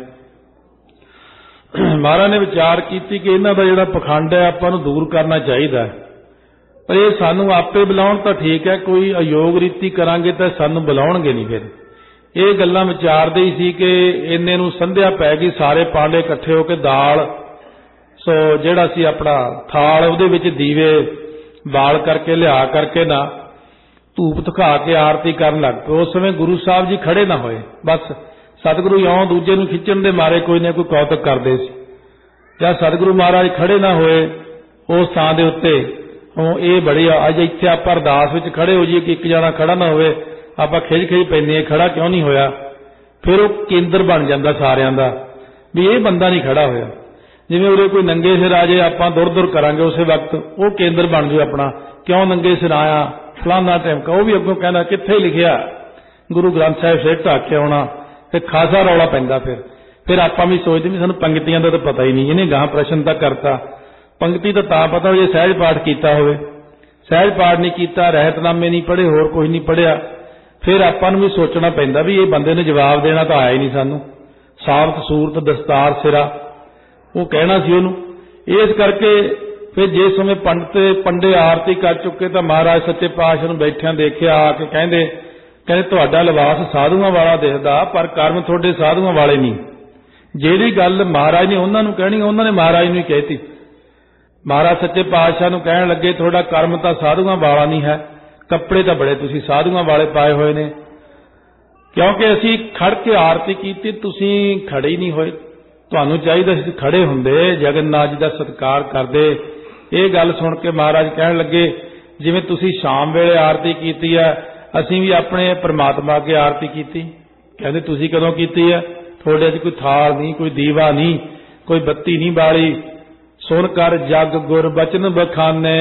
ਮਹਾਰਾਜ ਨੇ ਵਿਚਾਰ ਕੀਤੀ ਕਿ ਇਹਨਾਂ ਦਾ ਜਿਹੜਾ ਪਖੰਡ ਹੈ ਆਪਾਂ ਨੂੰ ਦੂਰ ਕਰਨਾ ਚਾਹੀਦਾ, ਪਰ ਇਹ ਸਾਨੂੰ ਆਪੇ ਬੁਲਾਉਣ ਤਾਂ ਠੀਕ ਹੈ, ਕੋਈ ਅਯੋਗ ਰੀਤੀ ਕਰਾਂਗੇ ਤਾਂ ਸਾਨੂੰ ਬੁਲਾਉਣਗੇ ਨਹੀਂ। ਫਿਰ ਇਹ ਗੱਲਾਂ ਵਿਚਾਰਦੇ ਹੀ ਸੀ ਕਿ ਇੰਨੇ ਨੂੰ ਸੰਧਿਆ ਪੈ ਗਈ, ਸਾਰੇ ਪਾਂਡੇ ਇਕੱਠੇ ਹੋ ਕੇ ਦਾਲ ਸੋ ਜਿਹੜਾ ਸੀ ਆਪਣਾ ਥਾਲ, ਉਹਦੇ ਵਿੱਚ ਦੀਵੇ ਬਾਲ ਕਰਕੇ ਲਿਆ ਕਰਕੇ ਨਾ ਧੂਪ ਦਿਖਾ ਕੇ ਆਰਤੀ ਕਰਨ ਲੱਗ ਪਏ। ਉਸ ਸਮੇਂ ਗੁਰੂ ਸਾਹਿਬ ਜੀ ਖੜੇ ਨਾ ਹੋਏ, ਬਸ ਸਤਿਗੁਰੂ ਇਉਂ ਦੂਜੇ ਨੂੰ ਖਿੱਚਣ ਦੇ ਮਾਰੇ ਕੋਈ ਨਾ ਕੋਈ ਕੌਤਕ ਕਰਦੇ ਸੀ। ਜਦ ਸਤਿਗੁਰੂ ਮਹਾਰਾਜ ਖੜੇ ਨਾ ਹੋਏ ਉਸ ਥਾਂ ਦੇ ਉੱਤੇ, ਉਹ ਇਹ ਬੜੀ ਅੱਜ ਇੱਥੇ ਆਪਾਂ ਅਰਦਾਸ ਵਿੱਚ ਖੜੇ ਹੋ ਜਾਈਏ ਕਿ ਇੱਕ ਜਣਾ ਖੜਾ ਨਾ ਹੋਵੇ, ਆਪਾਂ ਖਿੱਚ ਪੈਂਦੇ ਖੜਾ ਕਿਉਂ ਨਹੀਂ ਹੋਇਆ। ਫਿਰ ਉਹ ਕੇਂਦਰ ਬਣ ਜਾਂਦਾ ਸਾਰਿਆਂ ਦਾ ਵੀ ਇਹ ਬੰਦਾ ਨਹੀਂ ਖੜਾ ਹੋਇਆ। ਜਿਵੇਂ ਉਰੇ ਕੋਈ ਨੰਗੇ ਸਿਰ ਆ ਜੇ, ਆਪਾਂ ਦੁਰ ਕਰਾਂਗੇ ਉਸੇ ਵਕਤ ਉਹ ਕੇਂਦਰ ਬਣ ਜਾਊ ਆਪਣਾ, ਕਿਉਂ ਨੰਗੇ ਸਿਰ ਆਇਆ ਫਲਾਨਾ ਟਾਈਮ। ਉਹ ਵੀ ਅੱਗੋਂ ਕਹਿੰਦਾ ਕਿੱਥੇ ਲਿਖਿਆ ਗੁਰੂ ਗ੍ਰੰਥ ਸਾਹਿਬ ਸਿਰ ਢੱਕ ਕੇ ਆਉਣਾ, ਤੇ ਖਾਸਾ ਰੌਲਾ ਪੈਂਦਾ। ਫਿਰ ਆਪਾਂ ਵੀ ਸੋਚਦੇ ਵੀ ਸਾਨੂੰ ਪੰਗਤੀਆਂ ਦਾ ਤਾਂ ਪਤਾ ਹੀ ਨਹੀਂ, ਇਹਨੇ ਗਾਂ ਪ੍ਰਸ਼ਨ ਤਾਂ ਕਰਤਾ। ਪੰਗਤੀ ਤਾਂ ਪਤਾ ਜੇ ਸਹਿਜ ਪਾਠ ਕੀਤਾ ਹੋਵੇ, ਸਹਿਜ ਪਾਠ ਨਹੀਂ ਕੀਤਾ, ਰਹਿਤਨਾਮੇ ਨਹੀਂ ਪੜ੍ਹੇ, ਹੋਰ ਕੁਝ ਨਹੀਂ ਪੜ੍ਹਿਆ, ਫਿਰ ਆਪਾਂ ਨੂੰ ਵੀ ਸੋਚਣਾ ਪੈਂਦਾ ਵੀ ਇਹ ਬੰਦੇ ਨੇ ਜਵਾਬ ਦੇਣਾ ਤਾਂ ਆਇਆ ਹੀ ਨਹੀਂ ਸਾਨੂੰ। ਸਾਬਤ ਸੂਰਤ ਦਸਤਾਰ ਸਿਰਾ ਉਹ ਕਹਿਣਾ ਸੀ ਉਹਨੂੰ। ਇਸ ਕਰਕੇ ਫਿਰ ਜਿਸ ਸਮੇਂ ਪੰਡੇ ਆਰਤੀ ਕਰ ਚੁੱਕੇ ਤਾਂ ਮਹਾਰਾਜ ਸੱਚੇ ਪਾਤਸ਼ਾਹ ਨੂੰ ਬੈਠਿਆਂ ਦੇਖਿਆ ਆ ਕੇ ਕਹਿੰਦੇ ਤੁਹਾਡਾ ਲਿਬਾਸ ਸਾਧੂਆਂ ਵਾਲਾ ਦਿਖਦਾ, ਪਰ ਕਰਮ ਤੁਹਾਡੇ ਸਾਧੂਆਂ ਵਾਲੇ ਨਹੀਂ। ਜਿਹੜੀ ਗੱਲ ਮਹਾਰਾਜ ਨੇ ਉਹਨਾਂ ਨੂੰ ਕਹਿਣੀ, ਉਹਨਾਂ ਨੇ ਮਹਾਰਾਜ ਨੂੰ ਹੀ ਕਹਿਤੀ। ਮਹਾਰਾਜ ਸੱਚੇ ਪਾਤਸ਼ਾਹ ਨੂੰ ਕਹਿਣ ਲੱਗੇ ਤੁਹਾਡਾ ਕਰਮ ਤਾਂ ਸਾਧੂਆਂ ਵਾਲਾ ਨਹੀਂ ਹੈ, ਕੱਪੜੇ ਤਾਂ ਬੜੇ ਤੁਸੀਂ ਸਾਧੂਆਂ ਵਾਲੇ ਪਾਏ ਹੋਏ ਨੇ, ਕਿਉਂਕਿ ਅਸੀਂ ਖੜ ਕੇ ਆਰਤੀ ਕੀਤੀ, ਤੁਸੀਂ ਖੜੇ ਹੀ ਨਹੀਂ ਹੋਏ। ਤੁਹਾਨੂੰ ਚਾਹੀਦਾ ਸੀ ਖੜੇ ਹੁੰਦੇ, ਜਗਨਨਾਥ ਜੀ ਦਾ ਸਤਿਕਾਰ ਕਰਦੇ। ਇਹ ਗੱਲ ਸੁਣ ਕੇ ਮਹਾਰਾਜ ਕਹਿਣ ਲੱਗੇ ਜਿਵੇਂ ਤੁਸੀਂ ਸ਼ਾਮ ਵੇਲੇ ਆਰਤੀ ਕੀਤੀ ਹੈ, ਅਸੀਂ ਵੀ ਆਪਣੇ ਪਰਮਾਤਮਾ ਅੱਗੇ ਆਰਤੀ ਕੀਤੀ। ਕਹਿੰਦੇ ਤੁਸੀਂ ਕਦੋਂ ਕੀਤੀ ਹੈ? ਤੁਹਾਡੇ 'ਚ ਕੋਈ ਥਾਲ ਨਹੀਂ, ਕੋਈ ਦੀਵਾ ਨਹੀਂ, ਕੋਈ ਬੱਤੀ ਨਹੀਂ ਬਾਲੀ। ਸੁਣ ਕਰ ਜਗ ਗੁਰ ਬਚਨ ਬਖਾਨੇ।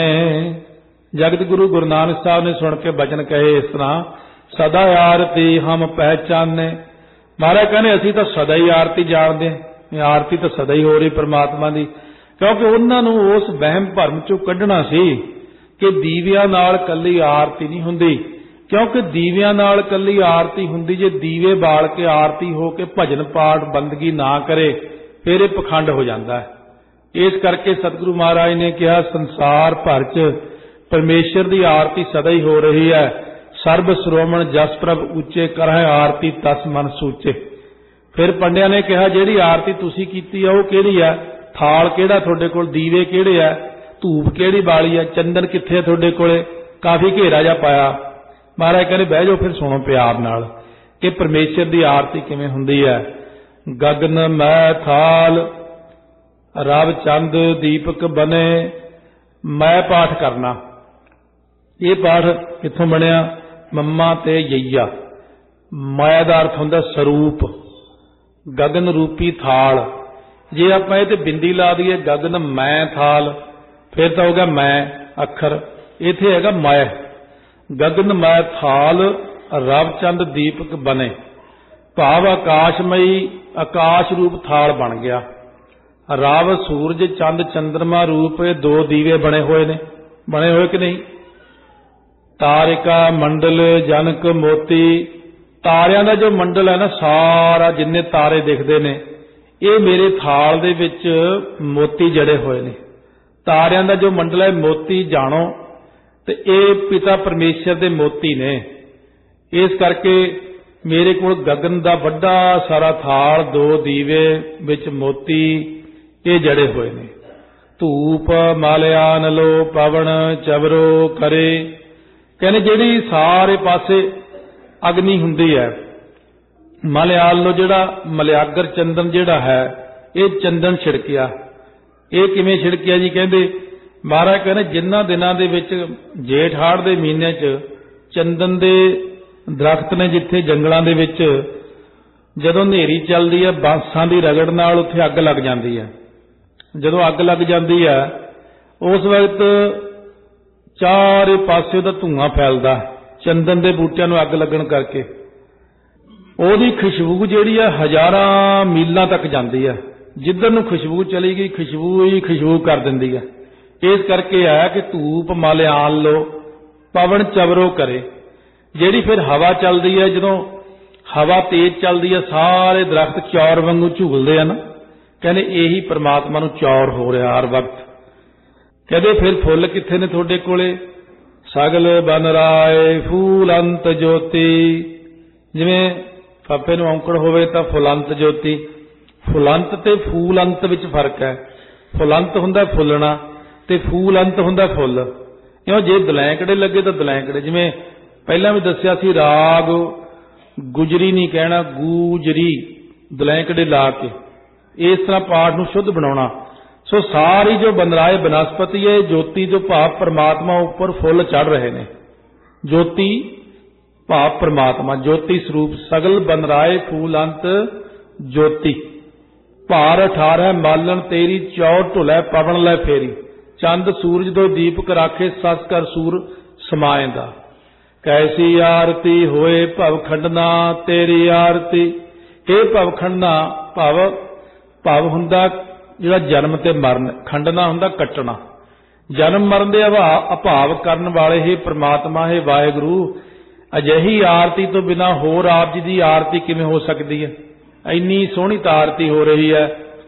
ਜਗਤ ਗੁਰੂ ਗੁਰੂ ਨਾਨਕ ਸਾਹਿਬ ਨੇ ਸੁਣ ਕੇ ਬਚਨ ਕਹੇ ਇਸ ਤਰ੍ਹਾਂ, ਸਦਾ ਆਰਤੀ ਹਮ ਪਹਿਚਾਨੇ। ਮਹਾਰਾਜ ਕਹਿੰਦੇ ਅਸੀਂ ਤਾਂ ਸਦਾ ਹੀ ਆਰਤੀ ਜਾਣਦੇ ਹਾਂ, ਆਰਤੀ ਤਾਂ ਸਦਾ ਹੀ ਹੋ ਰਹੀ ਪਰਮਾਤਮਾ ਦੀ, ਕਿਉਂਕਿ ਉਹਨਾਂ ਨੂੰ ਉਸ ਵਹਿਮ ਭਰਮ ਚੋਂ ਕੱਢਣਾ ਸੀ ਕਿ ਦੀਵਿਆਂ ਨਾਲ ਕੱਲੀ ਆਰਤੀ ਨਹੀਂ ਹੁੰਦੀ। ਕਿਉਂਕਿ ਦੀਵਿਆਂ ਨਾਲ ਕੱਲੀ ਆਰਤੀ ਹੁੰਦੀ ਜੇ ਦੀਵੇ ਬਾਲ ਕੇ ਆਰਤੀ ਹੋ ਕੇ ਭਜਨ ਪਾਠ ਬੰਦਗੀ ਨਾ ਕਰੇ, ਫਿਰ ਇਹ ਪਖੰਡ ਹੋ ਜਾਂਦਾ ਹੈ। ਇਸ ਕਰਕੇ ਸਤਿਗੁਰੂ ਮਹਾਰਾਜ ਨੇ ਕਿਹਾ ਸੰਸਾਰ ਭਰ 'ਚ ਪਰਮੇਸ਼ਰ ਦੀ ਆਰਤੀ ਸਦਾ ਹੀ ਹੋ ਰਹੀ ਹੈ। ਸਰਬ ਸਰੋਮਣ ਜਸ ਪ੍ਰਭ ਉੱਚੇ ਕਰਹਿ ਆਰਤੀ ਤਸ ਮਨ ਸੂਚੇ। ਫਿਰ ਪੰਡਿਆਂ ਨੇ ਕਿਹਾ ਜਿਹੜੀ ਆਰਤੀ ਤੁਸੀਂ ਕੀਤੀ ਆ ਉਹ ਕਿਹੜੀ ਆ? ਥਾਲ ਕਿਹੜਾ ਤੁਹਾਡੇ ਕੋਲ, ਦੀਵੇ ਕਿਹੜੇ ਆ, ਧੂਪ ਕਿਹੜੀ ਬਾਲੀ ਆ, ਚੰਦਨ ਕਿੱਥੇ ਆ ਤੁਹਾਡੇ ਕੋਲੇ? ਕਾਫੀ ਘੇਰਾ ਜਿਹਾ ਪਾਇਆ। ਮਹਾਰਾਜ ਕਹਿੰਦੇ ਬਹਿ ਜਾਓ ਫਿਰ ਸੁਣੋ ਪਿਆਰ ਨਾਲ ਕਿ ਪਰਮੇਸ਼ਰ ਦੀ ਆਰਤੀ ਕਿਵੇਂ ਹੁੰਦੀ ਹੈ। ਗਗਨ ਮੈਂ ਥਾਲ ਰਵ ਚੰਦ ਦੀਪਕ ਬਨੇ। ਮੈਂ ਪਾਠ ਕਰਨਾ, ਇਹ ਪਾਠ ਕਿੱਥੋਂ ਬਣਿਆ? ਮੰਮਾ ਤੇ ਯਈਆ। ਮਾਇਆ ਦਾ ਅਰਥ ਹੁੰਦਾ ਸਰੂਪ, ਗਗਨ ਰੂਪੀ ਥਾਲ। ਜੇ ਆਪਾਂ ਇਹ ਤੇ ਬਿੰਦੀ ਲਾ ਦਈਏ ਗਗਨ ਮੈਂ ਥਾਲ, ਫਿਰ ਤਾਂ ਹੋ ਗਿਆ ਮੈਂ ਅੱਖਰ, ਇੱਥੇ ਹੈਗਾ ਮੈਂ। ਗਗਨ ਮੈਂ ਥਾਲ ਰਵ ਚੰਦ ਦੀਪਕ ਬਨੇ, ਭਾਵ ਆਕਾਸ਼ਮਈ ਆਕਾਸ਼ ਰੂਪ ਥਾਲ ਬਣ ਗਿਆ। ਰਵ ਸੂਰਜ ਚੰਦ ਚੰਦਰਮਾ ਰੂਪ ਇਹ ਦੋ ਦੀਵੇ ਬਣੇ ਹੋਏ ਨੇ, ਬਣੇ ਹੋਏ ਕਿ ਨਹੀਂ? ਤਾਰਿਕਾ ਮੰਡਲ ਜਨਕ ਮੋਤੀ। ਤਾਰਿਆਂ ਦਾ ਜੋ ਮੰਡਲ ਹੈ ਨਾ, ਸਾਰਾ ਜਿੰਨੇ ਤਾਰੇ ਦਿਖਦੇ ਨੇ ਇਹ ਮੇਰੇ ਥਾਲ ਦੇ ਵਿੱਚ ਮੋਤੀ ਜੜੇ ਹੋਏ ਨੇ। ਤਾਰਿਆਂ ਦਾ ਜੋ ਮੰਡਲ ਹੈ ਮੋਤੀ ਜਾਣੋ, ਤੇ ਇਹ ਪਿਤਾ ਪਰਮੇਸ਼ਰ ਦੇ ਮੋਤੀ ਨੇ। ਇਸ ਕਰਕੇ मेरे कोल गगन दा वड्डा सारा थाल, 2 दीवे विच मोती ये जड़े हुए ने। धूप मालियान लो पवन चवरो करे। कहने जिहड़ी सारे पासे अग्नि हुंदी है, मलियाल लो जिहड़ा मलियागर चंदन जिहड़ा है, ये चंदन छिड़किया। ये किवें छिड़किया जी? कहंदे महाराज कहने जिन्हां दिनां दे विच जेठ हाड़ दे महीने च चंदन दे दरख्त ने जिथे जंगलों के विच जदों हनेरी चलती है, बांसां दी रगड़ नाल उत्थे अग लग जाती है। जदों अग लग जाती है उस वक्त चारे पासे दा धुआं फैलदा, चंदन के बूटियां नूं अग लगन करके ओहदी खुशबू जिहड़ी है हज़ारां मीलों तक जाती है। जिधर नूं खुशबू चली गई खुशबू ही खुशबू कर दिंदी है। इस करके है कि धूप मालियान लो पवन चवरो करे। ਜਿਹੜੀ फिर हवा चलती है, जदों हवा तेज चलती है सारे दरख्त चौर वांगू झूलते हैं ना। कहते यही परमात्मा नूं चौर हो रहा हर वक्त। कहते फिर फुल कित्थे ने तुहाडे कोले? सगल बन राय फूल अंत ज्योति। जिवें फप्पे नूं औंकड़ होवे तां फुलंत ज्योति। फुलंत ते फूल अंत विच फर्क है। फुलंत हुंदा फुलना ते फूल अंत हुंदा फुल। क्यों जे दलैंकड़े लगे तां दलैंकड़े। जिवें पहला भी दसिया सी, राग गुजरी नहीं कहना, गूजरी दलैंकड़े ला के इस तरह पाठ नूं शुद्ध बनाउणा। सो सारी जो बनराए बनस्पति है ज्योति जो भाव परमात्मा उपर फुल चढ़ रहे ने। ज्योति भाव परमात्मा, ज्योति स्वरूप सगल बनराए फूल अंत ज्योति। भार 18 मालन तेरी चौर ढुलै पवन लै फेरी। चंद सूरज दो दीपक राखे सस कर सूर समाएंदा। कैसी आरती होए भव खंडना तेरी आरती। ये भव खंडना भव भव हुंदा जिहड़ा जन्म ते मरण, खंडना हुंदा कटना। जन्म मरण दे अभाव करन वाले हे परमात्मा हे वाहिगुरू, अजिही आरती तो बिना होर आप जी की आरती किवें हो सकती है? इन्नी सोहनी तां आरती हो रही है।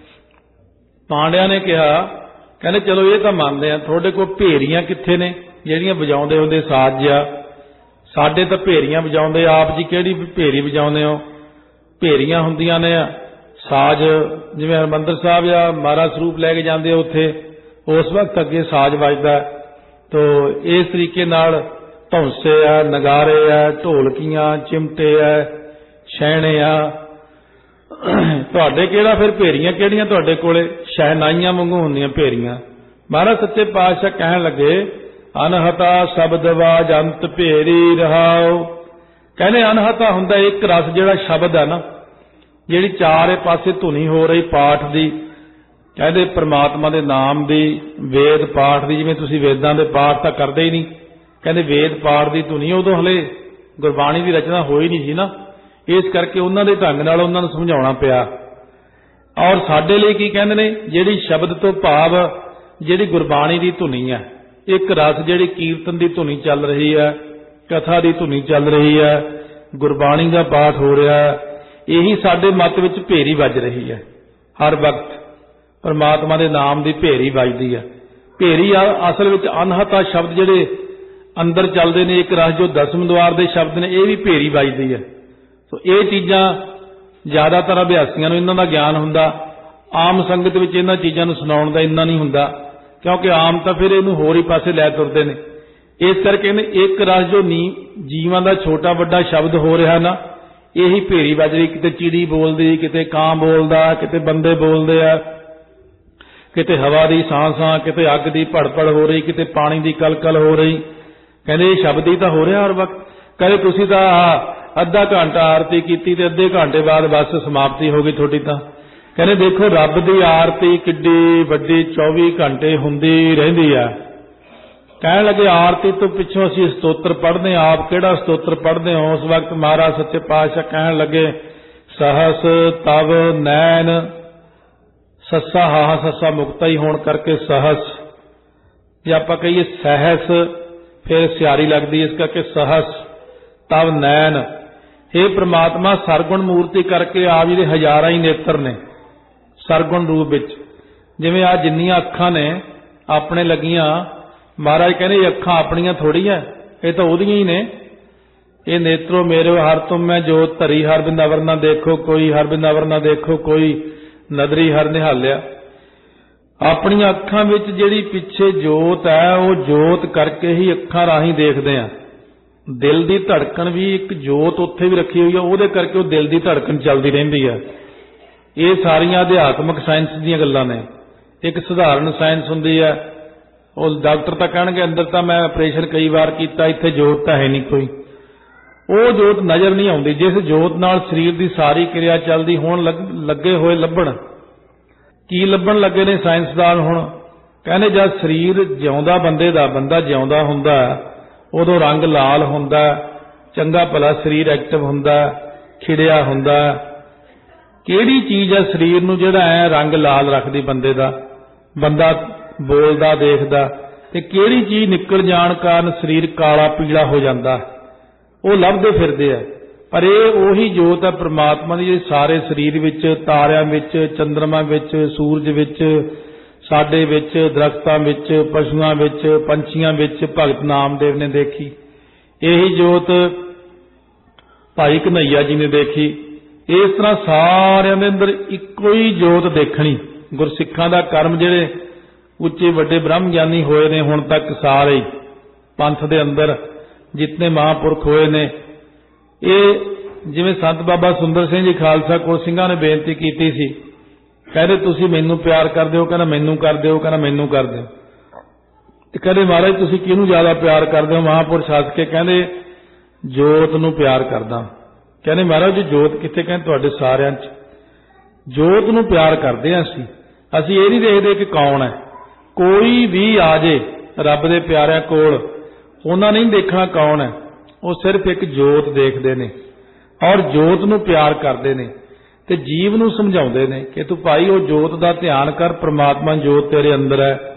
पांडिया ने कहा, कहने चलो ये तो मानते हैं, थोड़े को भेरियां कित्थे ने जिहड़ियां वजाउंदे हुंदे साज जिहा? साडे तो भेरियां वजाउंदे, आप जी किहड़ी भेरी वजाउंदे हो? भेरियां हुंदियां ने साज, जिवें हरमंदर साहब या महाराज सरूप लैके जाते उत्थे उस वक्त अगे साज वजदा। तो इस तरीके नाल धौंसे है, नगारे है, ढोलकियां, चिमटे है, छैणे आ। तुहाडे किहड़ा फिर भेरियां किहड़ियां तुहाडे कोले? शहनाइयां वांगू हुंदियां भेरियां। महाराज सच्चे पातशाह कहण लगे, अनहता शब्द वाज अंत भेरी रहाओ। कहने अनहता हुंदा एक रस जिहड़ा शब्द है ना, जिहड़ी चारे पासे धुनी हो रही पाठ दी, कहते परमात्मा दे नाम दी, वेद पाठ दी। जिवें तुसीं वेदां दे पाठ तां करदे ही नहीं, कहते वेद पाठ दी धुनी उदों हले गुरबाणी की रचना होई नहीं सी ना। इस करके उन्हां दे ढंग नाल उन्हां नूं समझाउणा पिया। और साडे लई की कहंदे ने, जिहड़ी शब्द तो भाव जिहड़ी गुरबाणी की धुनी है, एक रस जिहड़ी कीर्तन की धुनी चल रही है, कथा की धुनी चल रही है, गुरबाणी का पाठ हो रहा है, यही साडे मत विच भेरी वज रही है। हर वक्त परमात्मा के नाम की भेरी वजदी है। भेरी असल विच अनहता शब्द जिहड़े अंदर चलते हैं, एक रस जो दसम द्वार के शब्द ने, यह भी भेरी वजदी है। तो ये चीज़ां ज़्यादातर अभ्यासियों नूं इन्हां दा ज्ञान हुंदा, आम संगत विच इन्हां चीज़ां नूं सुणाउण दा इन्ना नहीं हुंदा, क्योंकि आम तो फिर इनू होर ही पासे लै तुरते हैं। इस करके एक रस जो जीवां दा छोटा वड्डा शब्द हो रहा ना, यही भेरी वज रही। किते चिड़ी बोलदी, किते कां बोलदा, किते बंदे बोलदे आ, किते हवा दी सां सां, किते अग दी भड़पड़ हो रही, किते पानी दी कलकल हो रही। कहंदे शब्द ही तो हो रहा हर वक्त। कहंदे तुसीं तां अद्धा घंटा आरती कीती ते अद्धे घंटे बाद बस समाप्ति हो गई थोड़ी। तां कहने देखो रब की आरती किड्डी वड्डी 24 घंटे हुंदी रहिंदी है। कहण लगे आरती तो पिछों असीं स्तोत्र पढ़दे, आप किहड़ा स्तोत्र पढ़दे हो? उस वक्त महाराज सच्चे पातशाह कहण लगे, सहस तव नैन, सस्सा हाहा सस्सा मुक्ता ही होण करके सहस, जे आपां कहिए सहस फिर सियारी लगदी, इस करके सहस तव नैन। हे परमात्मा सरगुण मूर्ति करके आप जी दे हज़ारां ही नेत्र ने सरगुण रूप विच। जिवें आ जिन्नियां अखां ने अपने लगियां, महाराज कहने ये अखां अपनियां थोड़ी है, ये तो ओहदियां ही ने। ये नेत्रो मेरो हर तुम मैं जोत धरी, हर बिंदावर ना देखो कोई, हर बिंदावर ना देखो कोई, नदरी हर निहालिया। अपनी अखां विच जिहड़ी पिछे जोत है वो जोत करके ही अखां राही देखदे आ। दिल की धड़कन भी एक जोत उत्थे भी रखी हुई है, वो करके वो दिल की धड़कन चलती रहिंदी है। ये सारियां अध्यात्मक साइंस दीयां गल्लां ने। एक सधारण साइंस हुंदी है, वो डॉक्टर तां कहणगे अंदर तां मैं ऑपरेशन कई बार कीता, इत्थे जोत तां है नहीं कोई। वो जोत नज़र नहीं आउंदी। जिस जोत नाल शरीर की सारी क्रिया चलती हुण लगे होए लभण, की लभण लगे ने साइंसदान हुण कहने जब शरीर जिउंदा बंदे दा, बंदा जिउंदा हुंदा उदों रंग लाल हुंदा, चंगा भला शरीर एक्टिव हुंदा, खिड़िया हुंदा। किहड़ी चीज़ है शरीर नूं जिहड़ा है रंग लाल रखदी बंदे दा, बंदा बोलदा देखदा, ते किहड़ी चीज़ निकल जाण कारण शरीर काला पीला हो जांदा, वो लभदे फिरदे आ। पर ये उही जोत है परमात्मा दी, सारे शरीर विच, तारियां विच, चंद्रमा विच, सूरज विच, साडे विच, दरख्तां विच, पशुआं विच, पंछियां विच भगत नामदेव ने देखी। यही जोत भाई कन्हैया जी ने देखी। इस तरह सारियां दे अंदर इक्को ही जोत देखनी। गुरसिखां दा कर्म जिहड़े उच्चे वड्डे ब्रह्म ज्ञानी होए ने हुण तक सारे पंथ दे अंदर जितने महापुरख होए ने, ये जिवें संत बाबा सुंदर सिंह जी खालसा कोल ਸਿੰਘਾਂ ने बेनती कीती सी, कहते तुसीं मैनूं प्यार करदे हो, कहना मैनूं करदे हो, कहना मैनूं करदे हो। ते कहते महाराज तुसीं किहनूं ज़्यादा प्यार करदे हो? महापुरुष हੱਸ के कहंदे जोत नूं प्यार करदा। कहंदे महाराज जी जोत कित्थे? कहंदे तुहाडे सारिਆਂ 'ਚ जोत नूं प्यार करदे हां असीं। असीं ये नहीं देखदे कि कौन है, कोई भी आ जे रब दे प्यारिਆਂ कोल उन्हां नहीं देखना कौन है, वो सिर्फ एक जोत देखते हैं और जोत नूं प्यार करते हैं ते जीव नूं समझाउंदे ने कि तू भाई वो जोत का ध्यान कर, परमात्मा जोत तेरे अंदर है,